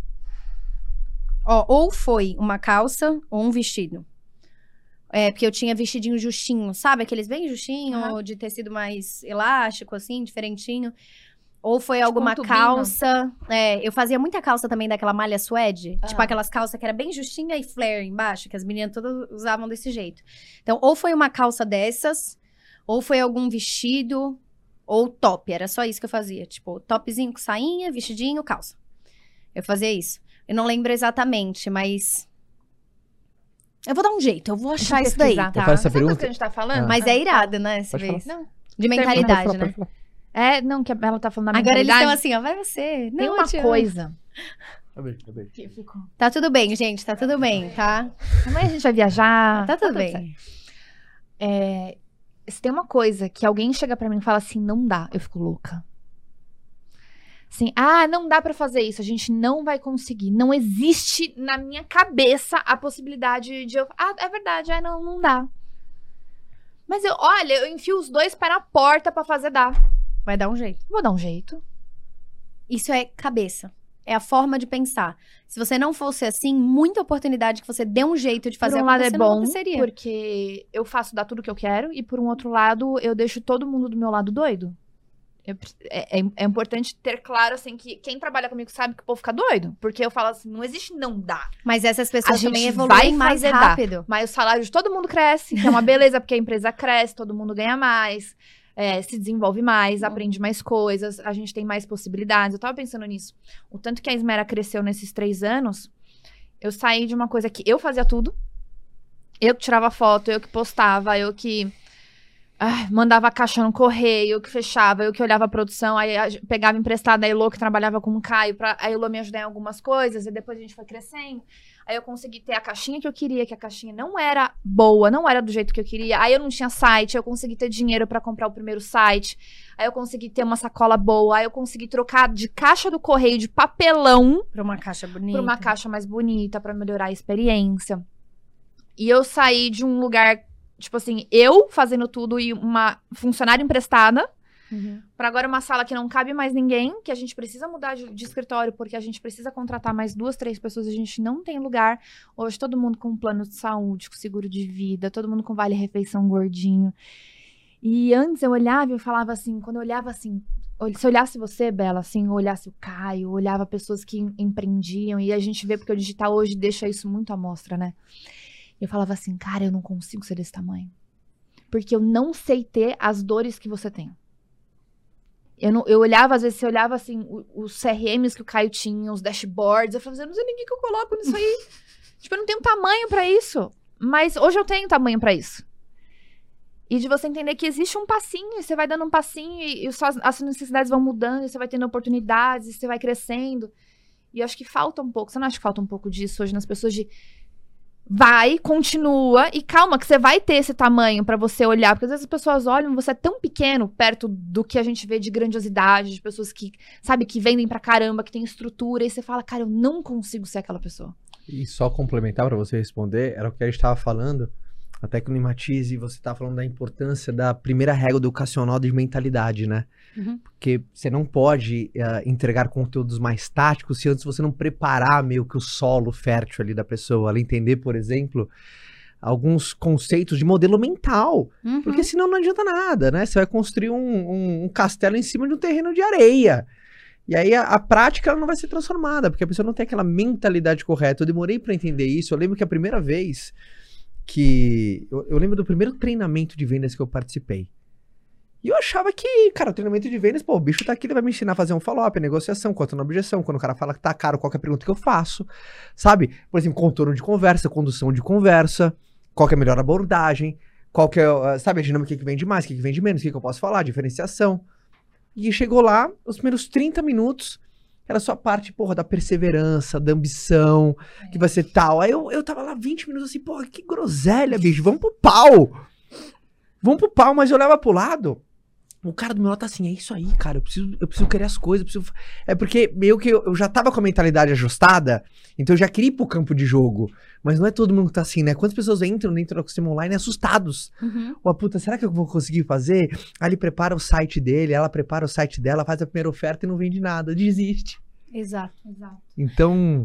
Ó, ou foi uma calça ou um vestido. É, porque eu tinha vestidinho justinho, sabe? Aqueles bem justinho, de tecido mais elástico, assim, diferentinho. Ou foi Tipo alguma um tubinho. calça. É, eu fazia muita calça também daquela malha suede. Tipo aquelas calças que era bem justinha e flare embaixo, que as meninas todas usavam desse jeito. Então, ou foi uma calça dessas, ou foi algum vestido, ou top. Era só isso que eu fazia. Tipo, topzinho com sainha, vestidinho, calça. Eu fazia isso. Eu não lembro exatamente, mas... Eu vou dar um jeito, eu vou achar isso daí, pesquisar, tá? Eu faço essa Sabe pergunta? o que a gente tá falando? Mas é irado, né, essa Pode vez? Não. De mentalidade, Pode né? falar. É, não, que ela tá falando da Agora eles mentalidade. estão assim, ó, vai você. Tem Não, uma eu te amo. coisa. Que ficou. Tá tudo bem, gente, tá tudo bem, tá? Amanhã a gente vai viajar. Tá tudo certo. bem. Se tem uma coisa que alguém chega pra mim e fala assim, não dá, eu fico louca. Assim, não dá pra fazer isso, a gente não vai conseguir. Não existe na minha cabeça a possibilidade de eu... é verdade, não dá. Mas eu enfio os dois pés na porta pra fazer dar. Vai dar um jeito. Vou dar um jeito. Isso é cabeça. É a forma de pensar. Se você não fosse assim, muita oportunidade que você dê um jeito de fazer Por um lado é acontecer, não bom, aconteceria. porque eu faço dar tudo que eu quero. E por um outro lado, eu deixo todo mundo do meu lado doido. É importante ter claro, assim, que quem trabalha comigo sabe que o povo fica doido. Porque eu falo assim, não existe não dá. Mas essas A pessoas gente também vai evoluem mais fazer dar. rápido. Mas o salário de todo mundo cresce, que é uma beleza, porque a empresa cresce, todo mundo ganha mais, se desenvolve mais, aprende mais coisas, a gente tem mais possibilidades. Eu tava pensando nisso. O tanto que a Esmera cresceu nesses 3 anos, eu saí de uma coisa que eu fazia tudo, eu que tirava foto, eu que postava, eu que mandava a caixa no correio, eu que fechava, eu que olhava a produção, aí pegava emprestada a Elô, que trabalhava com o Caio, pra a Elô me ajudar em algumas coisas, e depois a gente foi crescendo. Aí eu consegui ter a caixinha que eu queria, que a caixinha não era boa, não era do jeito que eu queria. Aí eu não tinha site, eu consegui ter dinheiro pra comprar o primeiro site. Aí eu consegui ter uma sacola boa, aí eu consegui trocar de caixa do correio de papelão Pra uma caixa bonita. pra uma caixa mais bonita, pra melhorar a experiência. E eu saí de um lugar, tipo assim, eu fazendo tudo e uma funcionária emprestada, pra agora uma sala que não cabe mais ninguém, que a gente precisa mudar de escritório, porque a gente precisa contratar mais 2, 3 pessoas, a gente não tem lugar. Hoje todo mundo com plano de saúde, com seguro de vida, todo mundo com vale-refeição gordinho. E antes eu olhava e eu falava assim, quando eu olhava assim, se eu olhasse você, Bela, assim, eu olhasse o Caio, eu olhava pessoas que empreendiam, e a gente vê, porque o digital hoje deixa isso muito à mostra, né? Eu falava assim, cara, eu não consigo ser desse tamanho. Porque eu não sei ter as dores que você tem. Eu olhava, às vezes, você olhava assim, os CRMs que o Caio tinha, os dashboards, eu falava assim, eu não sei nem o que eu coloco nisso aí. Tipo, eu não tenho tamanho pra isso. Mas hoje eu tenho tamanho pra isso. E de você entender que existe um passinho, e você vai dando um passinho, e as necessidades vão mudando, e você vai tendo oportunidades, e você vai crescendo. E eu acho que falta um pouco, você não acha que falta um pouco disso hoje nas pessoas de... Vai, continua, e calma, que você vai ter esse tamanho pra você olhar, porque às vezes as pessoas olham, você é tão pequeno perto do que a gente vê de grandiosidade, de pessoas que, sabe, que vendem pra caramba, que tem estrutura, e você fala, cara, eu não consigo ser aquela pessoa. E só complementar pra você responder, era o que a gente tava falando, até que no Matize você tava falando da importância da primeira regra educacional de mentalidade, né? Porque você não pode entregar conteúdos mais táticos se antes você não preparar meio que o solo fértil ali da pessoa, ela entender, por exemplo, alguns conceitos de modelo mental, porque senão não adianta nada, né? Você vai construir um castelo em cima de um terreno de areia. E aí a prática ela não vai ser transformada, porque a pessoa não tem aquela mentalidade correta. Eu demorei pra entender isso. Eu lembro que a primeira vez que... Eu lembro do primeiro treinamento de vendas que eu participei. E eu achava que, cara, o treinamento de vendas, pô, o bicho tá aqui, ele vai me ensinar a fazer um follow-up, negociação, conta na objeção, quando o cara fala que tá caro, qual que é a pergunta que eu faço, sabe? Por exemplo, contorno de conversa, condução de conversa, qual que é a melhor abordagem, qual que é, sabe, a dinâmica que vende mais, o que vende menos, o que eu posso falar, diferenciação. E chegou lá, os primeiros 30 minutos, era só a parte, porra, da perseverança, da ambição, que vai ser tal. Aí eu tava lá 20 minutos assim, porra, que groselha, bicho, vamos pro pau! Vamos pro pau, mas eu olhava pro lado, o cara do meu lado tá assim, é isso aí, cara, eu preciso querer as coisas, É porque meio que eu já tava com a mentalidade ajustada, então eu já queria ir pro campo de jogo, mas não é todo mundo que tá assim, né? Quantas pessoas entram dentro do ecossistema online assustados? Ó, puta, será que eu vou conseguir fazer? Aí ele prepara o site dele, ela prepara o site dela, faz a primeira oferta e não vende nada, desiste. Exato. Então,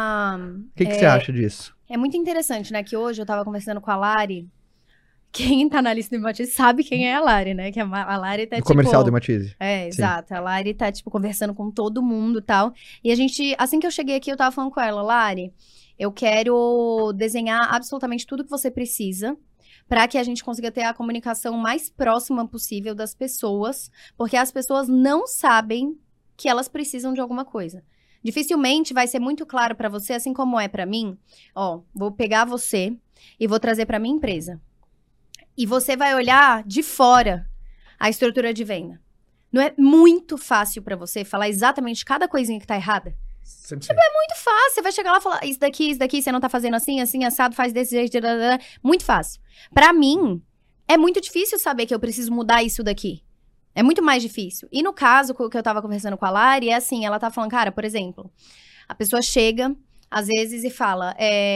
o que você acha disso? É muito interessante, né? Que hoje eu tava conversando com a Lari. Quem tá na lista do Matize sabe quem é a Lari, né? Que a Lari tá, no comercial do Matize. Exato. A Lari tá, conversando com todo mundo e tal. E a gente, assim que eu cheguei aqui, eu tava falando com ela, Lari, eu quero desenhar absolutamente tudo que você precisa para que a gente consiga ter a comunicação mais próxima possível das pessoas, porque as pessoas não sabem que elas precisam de alguma coisa. Dificilmente vai ser muito claro para você, assim como é para mim. Ó, vou pegar você e vou trazer para minha empresa. E você vai olhar de fora a estrutura de venda. Não é muito fácil pra você falar exatamente cada coisinha que tá errada? Sempre. É muito fácil. Você vai chegar lá e falar, isso daqui, você não tá fazendo assim, assado, faz desse jeito. Muito fácil. Pra mim, é muito difícil saber que eu preciso mudar isso daqui. É muito mais difícil. E no caso que eu tava conversando com a Lari, é assim, ela tá falando, cara, por exemplo, a pessoa chega, às vezes, e fala,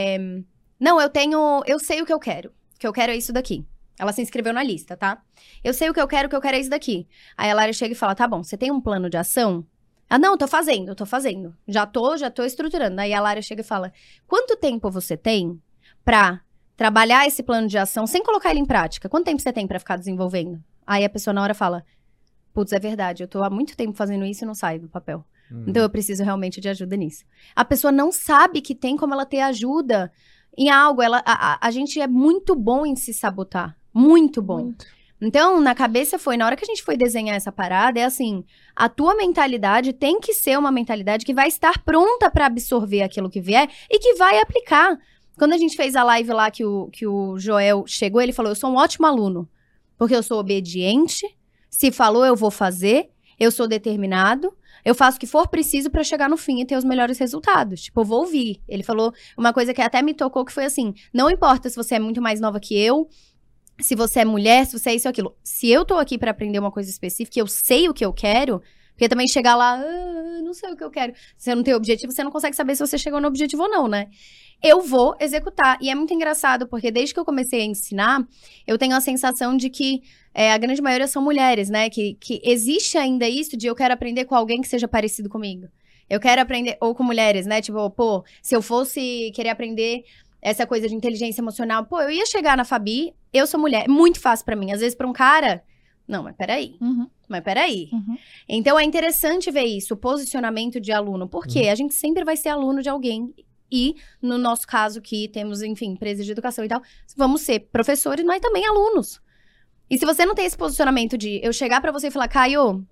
não, eu sei o que eu quero é isso daqui. Ela se inscreveu na lista, tá? Eu sei o que eu quero é isso daqui. Aí a Lara chega e fala, tá bom, você tem um plano de ação? Ah, não, tô fazendo. Já tô estruturando. Aí a Lara chega e fala, quanto tempo você tem pra trabalhar esse plano de ação sem colocar ele em prática? Quanto tempo você tem pra ficar desenvolvendo? Aí a pessoa na hora fala, putz, é verdade, eu tô há muito tempo fazendo isso e não saio do papel. Então eu preciso realmente de ajuda nisso. A pessoa não sabe que tem como ela ter ajuda em algo. A gente é muito bom em se sabotar. Muito bom. Muito. Então, na cabeça na hora que a gente foi desenhar essa parada, é assim, a tua mentalidade tem que ser uma mentalidade que vai estar pronta para absorver aquilo que vier e que vai aplicar. Quando a gente fez a live lá que o Joel chegou, ele falou, eu sou um ótimo aluno. Porque eu sou obediente, se falou eu vou fazer, eu sou determinado, eu faço o que for preciso pra chegar no fim e ter os melhores resultados. Tipo, eu vou ouvir. Ele falou uma coisa que até me tocou, que foi assim, não importa se você é muito mais nova que eu, se você é mulher, se você é isso ou aquilo. Se eu tô aqui pra aprender uma coisa específica, eu sei o que eu quero, porque também chegar lá, não sei o que eu quero. Se você não tem objetivo, você não consegue saber se você chegou no objetivo ou não, né? Eu vou executar. E é muito engraçado, porque desde que eu comecei a ensinar, eu tenho a sensação de que a grande maioria são mulheres, né? Que existe ainda isso de eu quero aprender com alguém que seja parecido comigo. Eu quero aprender, ou com mulheres, né? Tipo, pô, se eu fosse querer aprender essa coisa de inteligência emocional, pô, eu ia chegar na Fabi, eu sou mulher, é muito fácil pra mim. Às vezes pra um cara, não, mas peraí. Mas peraí. Então é interessante ver isso, o posicionamento de aluno. Porque a gente sempre vai ser aluno de alguém. E, no nosso caso, que temos, enfim, empresas de educação e tal, vamos ser professores, mas também alunos. E se você não tem esse posicionamento de eu chegar pra você e falar, Caio,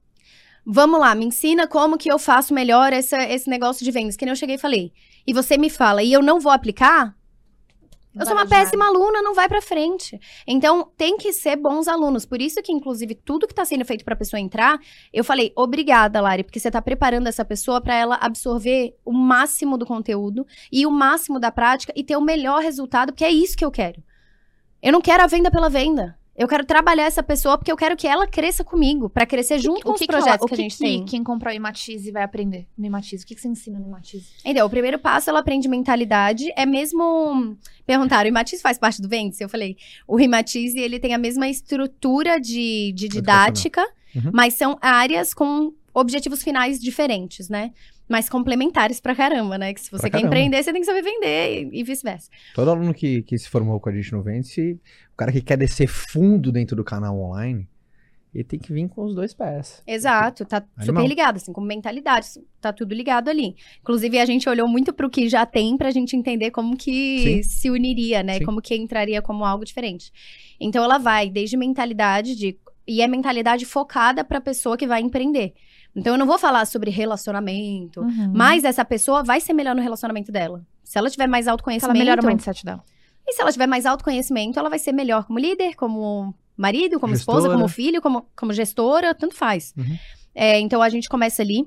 vamos lá, me ensina como que eu faço melhor esse negócio de vendas, que nem eu cheguei e falei. E você me fala, e eu não vou aplicar, eu sou uma péssima aluna, não vai pra frente. Então, tem que ser bons alunos. Por isso que, inclusive, tudo que tá sendo feito pra pessoa entrar, eu falei, obrigada, Lari, porque você tá preparando essa pessoa pra ela absorver o máximo do conteúdo e o máximo da prática e ter o melhor resultado, porque é isso que eu quero. Eu não quero a venda pela venda. Eu quero trabalhar essa pessoa porque eu quero que ela cresça comigo, pra crescer junto com os projetos que a gente tem. Quem comprar o Imatize vai aprender no Imatize? O que você ensina no Imatize? Então, o primeiro passo, ela aprende mentalidade. É mesmo... Perguntaram, o Imatize faz parte do Vendes? Eu falei, o Imatize, ele tem a mesma estrutura de didática, mas são áreas com objetivos finais diferentes, né? Mas complementares pra caramba, né? Que se você quer empreender, você tem que saber vender e vice-versa. Todo aluno que se formou com a gente no Vence, o cara que quer descer fundo dentro do canal online, ele tem que vir com os dois pés. Exato, tá super ligado, assim, como mentalidade, tá tudo ligado ali. Inclusive, a gente olhou muito pro que já tem pra gente entender como que se uniria, né? Como que entraria como algo diferente. Então, ela vai desde mentalidade e é mentalidade focada pra pessoa que vai empreender. Então, eu não vou falar sobre relacionamento, mas essa pessoa vai ser melhor no relacionamento dela. Se ela tiver mais autoconhecimento... Ela melhora o mindset dela. E se ela tiver mais autoconhecimento, ela vai ser melhor como líder, como marido, como gestora, esposa, como filho, como gestora, tanto faz. Então, a gente começa ali.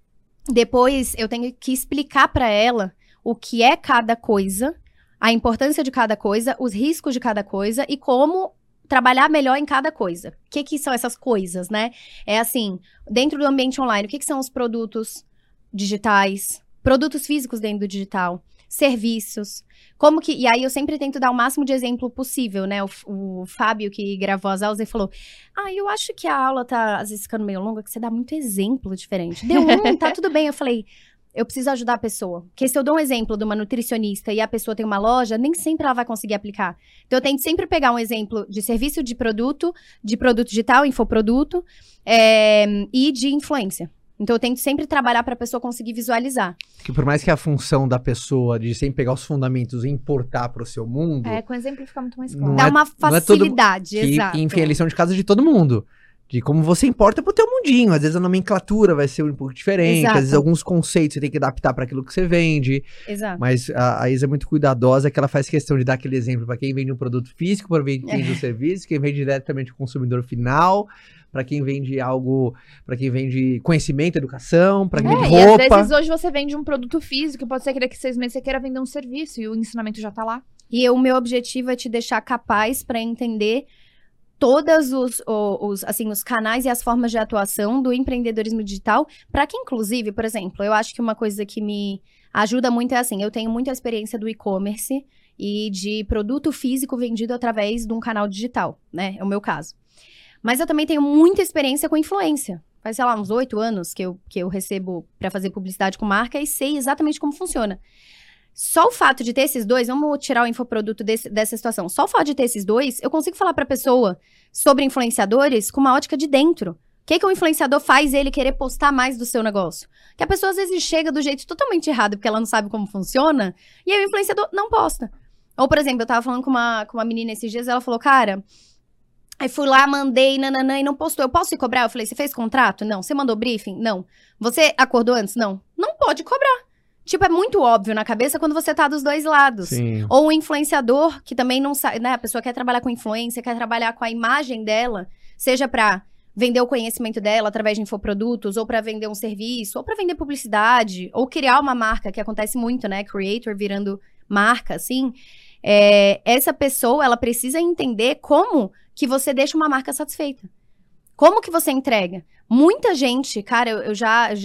Depois, eu tenho que explicar pra ela o que é cada coisa, a importância de cada coisa, os riscos de cada coisa e como trabalhar melhor em cada coisa. O que são essas coisas, né? É assim, dentro do ambiente online, o que são os produtos digitais, produtos físicos dentro do digital, serviços, como que... E aí eu sempre tento dar o máximo de exemplo possível, né? O Fábio, que gravou as aulas, ele falou, eu acho que a aula tá, às vezes, ficando meio longa, que você dá muito exemplo diferente. Deu tá tudo bem. Eu falei... Eu preciso ajudar a pessoa. Porque se eu dou um exemplo de uma nutricionista e a pessoa tem uma loja, nem sempre ela vai conseguir aplicar. Então, eu tento sempre pegar um exemplo de serviço de produto digital, infoproduto, e de influência. Então, eu tento sempre trabalhar para a pessoa conseguir visualizar. Que por mais que a função da pessoa de sempre pegar os fundamentos e importar para o seu mundo... Com exemplo fica muito mais claro. Dá uma facilidade, exato. Enfim, a lição de casa de todo mundo. De como você importa pro teu mundinho. Às vezes a nomenclatura vai ser um pouco diferente. Às vezes alguns conceitos você tem que adaptar para aquilo que você vende. Exato. Mas a Isa é muito cuidadosa, que ela faz questão de dar aquele exemplo para quem vende um produto físico, para quem vende um serviço, quem vende diretamente o consumidor final, para quem vende algo, para quem vende conhecimento, educação, para quem vende roupa. E às vezes hoje você vende um produto físico, pode ser que daqui a 6 meses você queira vender um serviço e o ensinamento já tá lá. E o meu objetivo é te deixar capaz para entender todos os canais e as formas de atuação do empreendedorismo digital, para que, inclusive, por exemplo, eu acho que uma coisa que me ajuda muito é assim, eu tenho muita experiência do e-commerce e de produto físico vendido através de um canal digital, né? É o meu caso. Mas eu também tenho muita experiência com influência. Faz, sei lá, uns 8 anos que eu recebo para fazer publicidade com marca e sei exatamente como funciona. Só o fato de ter esses dois, vamos tirar o infoproduto dessa situação. Só o fato de ter esses dois, eu consigo falar pra pessoa sobre influenciadores com uma ótica de dentro. O que o influenciador faz ele querer postar mais do seu negócio? Que a pessoa às vezes chega do jeito totalmente errado, porque ela não sabe como funciona, e aí o influenciador não posta. Ou, por exemplo, eu tava falando com uma menina esses dias, ela falou, cara, aí fui lá, mandei, nananã, e não postou. Eu posso ir cobrar? Eu falei, você fez contrato? Não. Você mandou briefing? Não. Você acordou antes? Não. Não pode cobrar. Tipo, é muito óbvio na cabeça quando você tá dos dois lados. Sim. Ou o influenciador, que também não sabe, né? A pessoa quer trabalhar com influência, quer trabalhar com a imagem dela, seja pra vender o conhecimento dela através de infoprodutos, ou pra vender um serviço, ou pra vender publicidade, ou criar uma marca, que acontece muito, né? Creator virando marca, assim. Essa pessoa, ela precisa entender como que você deixa uma marca satisfeita. Como que você entrega? Muita gente, cara, eu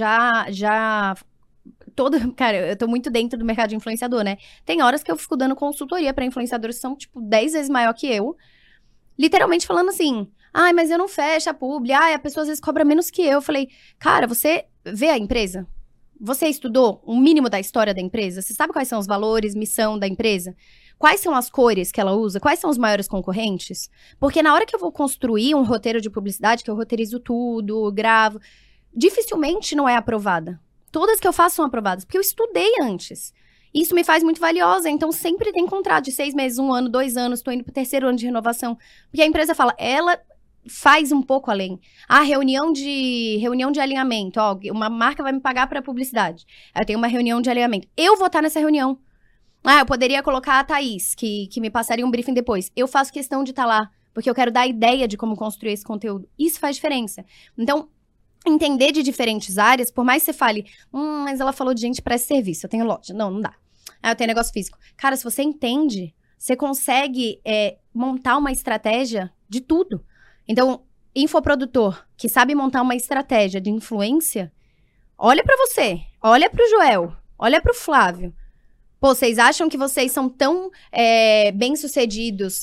cara, eu tô muito dentro do mercado de influenciador, né? Tem horas que eu fico dando consultoria pra influenciadores que são, tipo, 10 vezes maior que eu. Literalmente falando assim, ai, mas eu não fecho a publi, ai, a pessoa às vezes cobra menos que eu. Eu falei, cara, você vê a empresa? Você estudou o mínimo da história da empresa? Você sabe quais são os valores, missão da empresa? Quais são as cores que ela usa? Quais são os maiores concorrentes? Porque na hora que eu vou construir um roteiro de publicidade, que eu roteirizo tudo, gravo, dificilmente não é aprovada. Todas que eu faço são aprovadas, porque eu estudei antes. Isso me faz muito valiosa, então sempre tem contrato de 6 meses, 1 ano, 2 anos, tô indo pro 3º ano de renovação. Porque a empresa fala, ela faz um pouco além. Reunião de alinhamento, ó, uma marca vai me pagar pra publicidade. Aí eu tenho uma reunião de alinhamento. Eu vou estar nessa reunião. Eu poderia colocar a Thaís, que me passaria um briefing depois. Eu faço questão de estar lá, porque eu quero dar a ideia de como construir esse conteúdo. Isso faz diferença. Então, entender de diferentes áreas, por mais que você fale, mas ela falou de gente para esse serviço, eu tenho loja. Não dá. Eu tenho negócio físico. Cara, se você entende, você consegue montar uma estratégia de tudo. Então, infoprodutor que sabe montar uma estratégia de influência, olha para você, olha para o Joel, olha para o Flávio. Pô, vocês acham que vocês são tão bem-sucedidos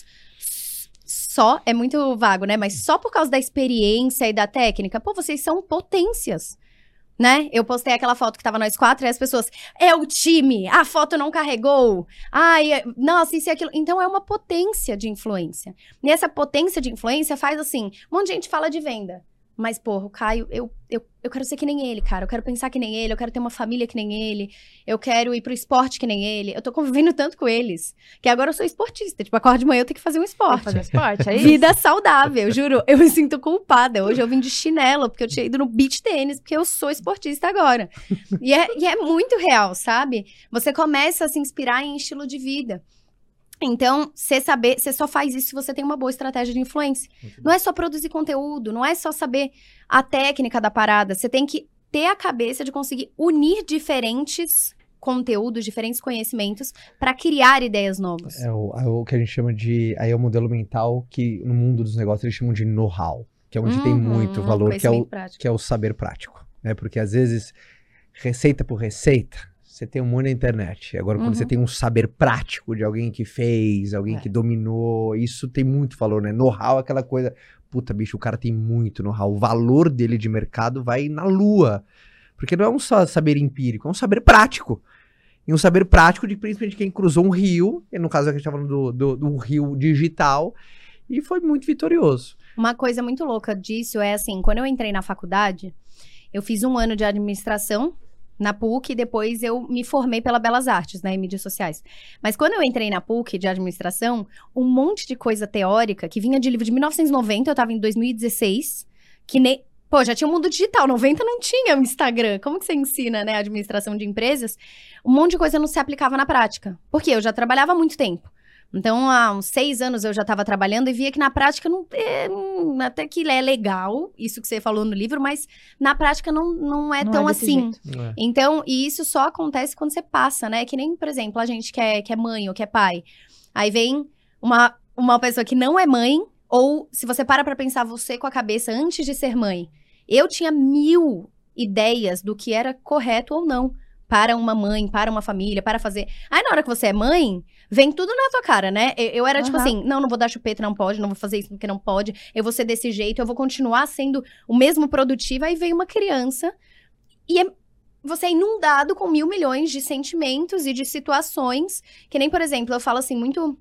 só, é muito vago, né? Mas só por causa da experiência e da técnica? Pô, vocês são potências, né? Eu postei aquela foto que tava nós 4 e as pessoas, é o time, a foto não carregou, nossa, isso e aquilo. Então, é uma potência de influência. E essa potência de influência faz assim, um monte de gente fala de venda. Mas, porra, o Caio, eu quero ser que nem ele, cara. Eu quero pensar que nem ele, eu quero ter uma família que nem ele. Eu quero ir pro esporte que nem ele. Eu tô convivendo tanto com eles, que agora eu sou esportista. Tipo, acordo de manhã, eu tenho que fazer um esporte. Fazer esporte, é isso? Vida saudável, juro. Eu me sinto culpada. Hoje eu vim de chinelo, porque eu tinha ido no beach tênis, porque eu sou esportista agora. E é muito real, sabe? Você começa a se inspirar em estilo de vida. Então, você só faz isso se você tem uma boa estratégia de influência. Não é só produzir conteúdo, não é só saber a técnica da parada. Você tem que ter a cabeça de conseguir unir diferentes conteúdos, diferentes conhecimentos para criar ideias novas. É o que a gente chama de... Aí é o modelo mental que no mundo dos negócios eles chamam de know-how, que é onde tem muito valor, que é o saber prático, né? Porque às vezes, receita por receita, você tem um monte na internet. Agora, quando você tem um saber prático de alguém que fez, alguém que dominou, isso tem muito valor, né? Know-how é aquela coisa... Puta, bicho, o cara tem muito know-how. O valor dele de mercado vai na lua. Porque não é um só saber empírico, é um saber prático. E um saber prático de principalmente quem cruzou um rio, e no caso aqui a gente tá falando do rio digital, e foi muito vitorioso. Uma coisa muito louca disso é assim, quando eu entrei na faculdade, eu fiz 1 ano de administração, na PUC, e depois eu me formei pela Belas Artes, né, em mídias sociais. Mas quando eu entrei na PUC de administração, um monte de coisa teórica que vinha de livro de 1990, eu tava em 2016, que nem... Pô, já tinha o mundo digital, 90 não tinha o Instagram. Como que você ensina, né, administração de empresas? Um monte de coisa não se aplicava na prática. Por quê? Eu já trabalhava há muito tempo. Então, há uns 6 anos eu já estava trabalhando e via que na prática até que é legal, isso que você falou no livro, mas na prática não é tão assim. Então, e isso só acontece quando você passa, né? Que nem, por exemplo, a gente que é mãe ou que é pai. Aí vem uma pessoa que não é mãe, ou se você para pra pensar você com a cabeça antes de ser mãe. Eu tinha 1000 ideias do que era correto ou não para uma mãe, para uma família, para fazer... Aí na hora que você é mãe, vem tudo na tua cara, né? Eu era tipo assim, não vou dar chupeta, não pode, não vou fazer isso porque não pode, eu vou ser desse jeito, eu vou continuar sendo o mesmo produtivo. Aí vem uma criança e você é inundado com 1.000 milhões de sentimentos e de situações, que nem, por exemplo, eu falo assim, muito...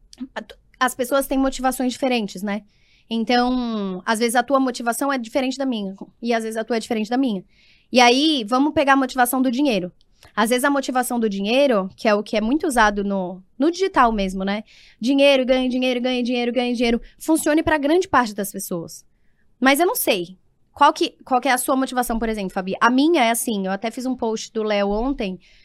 As pessoas têm motivações diferentes, né? Então, às vezes a tua motivação é diferente da minha, e às vezes a tua é diferente da minha. E aí, vamos pegar a motivação do dinheiro. Às vezes a motivação do dinheiro, que é o que é muito usado no digital mesmo, né? Dinheiro, ganha dinheiro, ganha dinheiro, ganha dinheiro. Funcione para grande parte das pessoas. Mas eu não sei. Qual que é a sua motivação, por exemplo, Fabi? A minha é assim, eu até fiz um post do Léo ontem,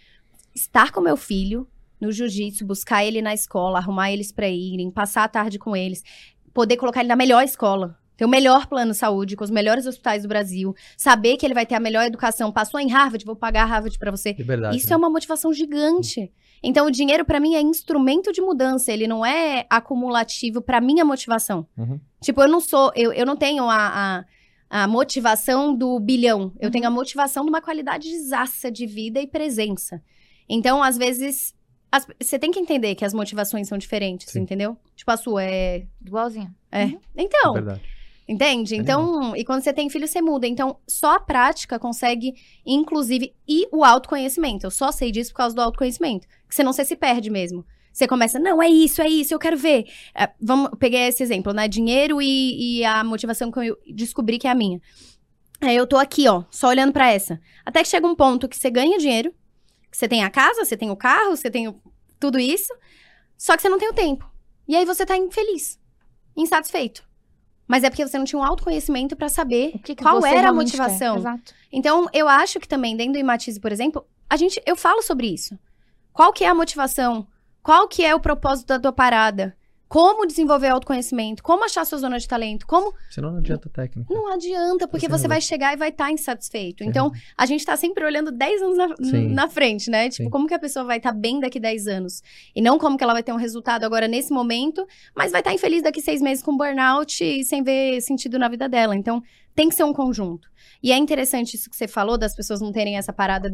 estar com meu filho no jiu-jitsu, buscar ele na escola, arrumar eles pra irem, passar a tarde com eles, poder colocar ele na melhor escola, ter o melhor plano de saúde, com os melhores hospitais do Brasil, saber que ele vai ter a melhor educação, passou em Harvard, vou pagar Harvard pra você. Verdade, Isso é uma motivação gigante. Então, o dinheiro, pra mim, é instrumento de mudança. Ele não é acumulativo pra minha motivação. Uhum. Tipo, eu não tenho a motivação do bilhão. Eu tenho a motivação de uma qualidade exaça de vida e presença. Então, às vezes, você tem que entender que as motivações são diferentes, Sim. entendeu? Tipo, a sua é... Igualzinha. Então, É verdade. entende? Então, e quando você tem filho, você muda. Então, só a prática consegue, inclusive, e o autoconhecimento. Eu só sei disso por causa do autoconhecimento. Que senão você se perde mesmo. Você começa, não, é isso, eu quero ver. Peguei esse exemplo, né? Dinheiro e a motivação que eu descobri que é a minha. Eu tô aqui, ó, só olhando pra essa. Até que chega um ponto que você ganha dinheiro, que você tem a casa, você tem o carro, você tem tudo isso, só que você não tem o tempo. E aí você tá infeliz, insatisfeito. Mas é porque você não tinha um autoconhecimento pra saber qual você era a realmente motivação. quer. Exato. Então, eu acho que também, dentro do Imatize, por exemplo, eu falo sobre isso. Qual que é a motivação? Qual que é o propósito da tua parada? Como desenvolver autoconhecimento? Como achar sua zona de talento? Como... Senão não adianta técnica. Não adianta, porque Sem você razão. vai chegar e vai estar insatisfeito. Sem Então, razão. a gente tá sempre olhando 10 anos Sim. na frente, né? Tipo, Sim. como que a pessoa vai estar bem daqui 10 anos? E não como que ela vai ter um resultado agora nesse momento, mas vai estar infeliz daqui 6 meses com burnout e sem ver sentido na vida dela. Então, tem que ser um conjunto. E é interessante isso que você falou, das pessoas não terem essa parada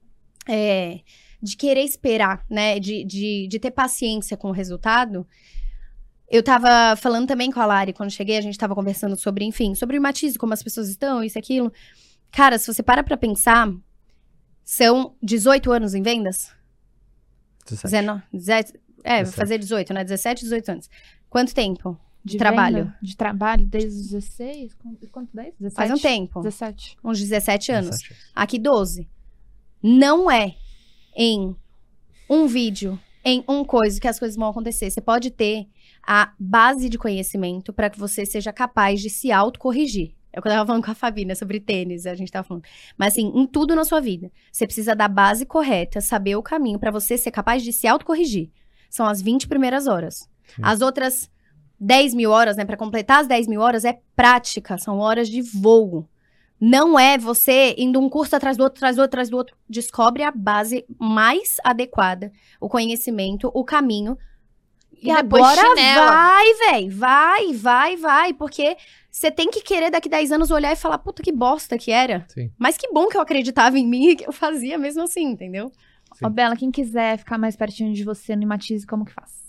de querer esperar, né? De ter paciência com o resultado. Eu tava falando também com a Lari, quando cheguei, a gente tava conversando sobre, enfim, sobre o Imatize, como as pessoas estão, isso e aquilo. Cara, se você para pra pensar, são 18 anos em vendas? 17. Vai fazer 18, né? 17, 18 anos. Quanto tempo de trabalho? Venda, de trabalho desde os 16? Quanto 10? 17? Faz um tempo. 17. Uns 17 anos. 17. Aqui 12. Não é em um vídeo, em um coisa que as coisas vão acontecer. Você pode ter a base de conhecimento para que você seja capaz de se autocorrigir. É o que eu tava falando com a Fabi, né, sobre tênis, a gente tava falando. Mas assim, em tudo na sua vida, você precisa da base correta, saber o caminho para você ser capaz de se autocorrigir. São as 20 primeiras horas. Sim. As outras 10 mil horas, né, para completar as 10 mil horas é prática, são horas de voo. Não é você indo um curso atrás do outro, atrás do outro, atrás do outro. Descobre a base mais adequada, o conhecimento, o caminho. E depois agora chinela. vai, véi. Vai. Porque você tem que querer daqui 10 anos olhar e falar, puta, que bosta que era. Sim. Mas que bom que eu acreditava em mim e que eu fazia mesmo assim, entendeu? Sim. Ó, Bela, quem quiser ficar mais pertinho de você no Imatize, como que faz?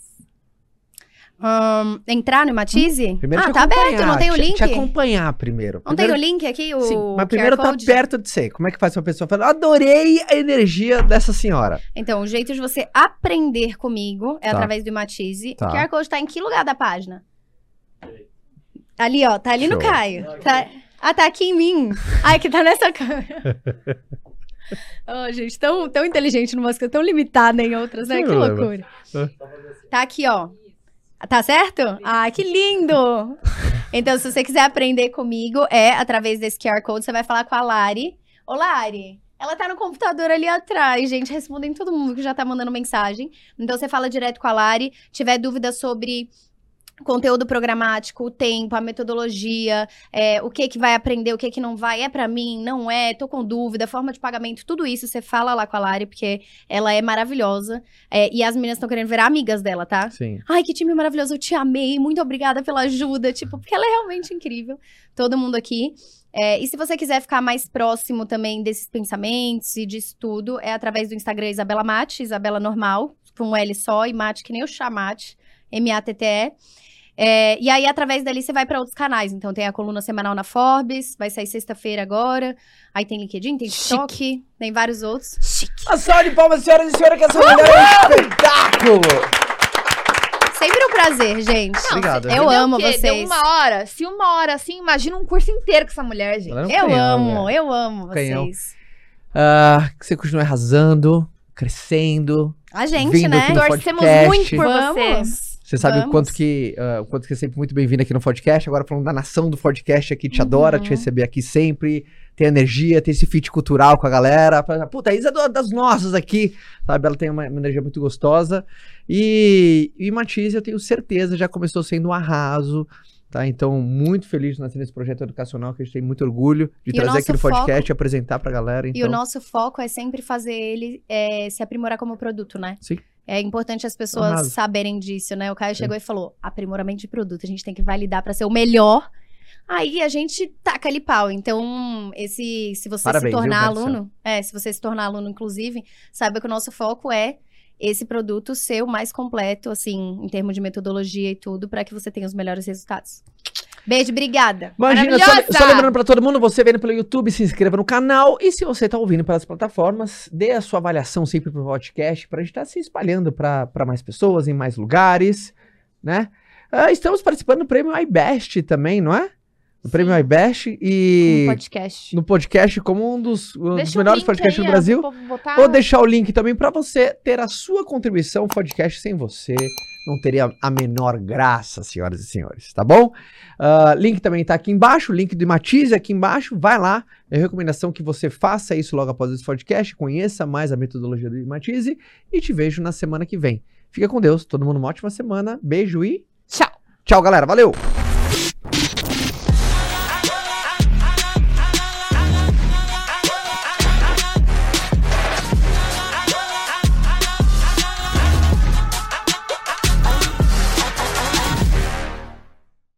Entrar no Imatize? Primeiro te Tá aberto, acompanhar, não tem o link? Te acompanhar primeiro. Não tem o link aqui? O Sim, mas primeiro QR tá Code? perto de você. Como é que faz pra pessoa falar? Adorei a energia dessa senhora. Então, o jeito de você aprender comigo é Tá. através do Imatize. Tá. O QR Code tá em que lugar da página? Ali, ó. Tá ali no Show. Caio. Tá aqui em mim. Ai, que tá nessa câmera. Oh, gente, tão inteligente numa coisa, tão limitada em outras, né? Sem Que problema. loucura. Tá aqui, ó. Tá certo? Ai, que lindo! Então, se você quiser aprender comigo, é através desse QR Code, você vai falar com a Lari. Ô, Lari, ela tá no computador ali atrás, gente, respondendo todo mundo que já tá mandando mensagem. Então, você fala direto com a Lari. Tiver dúvida sobre conteúdo programático, o tempo, a metodologia, o que vai aprender, o que não vai, é pra mim, não é, tô com dúvida, forma de pagamento, tudo isso, você fala lá com a Lari, porque ela é maravilhosa. E as meninas estão querendo virar amigas dela, tá? Sim. Ai, que time maravilhoso, eu te amei, muito obrigada pela ajuda, tipo, porque ela é realmente incrível, todo mundo aqui. E se você quiser ficar mais próximo também desses pensamentos e disso tudo, é através do Instagram Isabela Mate, Isabela normal, com um L só, e Mate que nem o Chamate, M-A-T-T-E. E aí, através dali, você vai para outros canais. Então, tem a coluna semanal na Forbes, vai sair sexta-feira agora. Aí tem LinkedIn, tem TikTok, tem vários outros. A salva de palmas, senhoras e senhores, que essa mulher é um espetáculo! Sempre um prazer, gente. Obrigado. Eu Deu amo o quê? vocês. Deu 1 hora. Se 1 hora, assim, imagina um curso inteiro com essa mulher, gente. Ela é um Eu canhão, amo, velho. eu amo Canhão. vocês. Que você continue arrasando, crescendo. A gente, Vindo né? aqui no Torcemos podcast. muito por Vamos. você. Você sabe o Vamos. quanto que é sempre muito bem-vindo aqui no podcast. Agora falando da nação do podcast aqui, te adora te receber aqui sempre. Tem energia, tem esse fit cultural com a galera. Puta, a Isa é das nossas aqui, sabe? Ela tem uma energia muito gostosa. E Matiz, eu tenho certeza, já começou sendo um arraso, tá? Então, muito feliz de nascer nesse projeto educacional, que a gente tem muito orgulho de trazer aqui no podcast e apresentar pra galera. Então. E o nosso foco é sempre fazer ele se aprimorar como produto, né? Sim. É importante as pessoas saberem disso, né? O Caio chegou e falou, aprimoramento de produto, a gente tem que validar pra ser o melhor. Aí a gente taca ali pau. Então, se você Parabéns, se tornar viu, aluno, se você se tornar aluno, inclusive, saiba que o nosso foco é esse produto ser o mais completo, assim, em termos de metodologia e tudo, para que você tenha os melhores resultados. Beijo, obrigada. Imagina, só lembrando pra todo mundo, você vendo pelo YouTube, se inscreva no canal. E se você tá ouvindo pelas plataformas, dê a sua avaliação sempre pro podcast, pra gente estar se espalhando pra mais pessoas, em mais lugares, né? Estamos participando do prêmio iBest também, não é? Do prêmio iBest e... podcast. No podcast como um dos melhores podcasts aí, do Brasil. Botar... Vou deixar o link também pra você ter a sua contribuição. Podcast sem você não teria a menor graça, senhoras e senhores, tá bom? Link também tá aqui embaixo, link do Matiz aqui embaixo, vai lá. É a recomendação que você faça isso logo após esse podcast, conheça mais a metodologia do Matiz e te vejo na semana que vem. Fica com Deus, todo mundo uma ótima semana, beijo e tchau. Tchau, galera, valeu!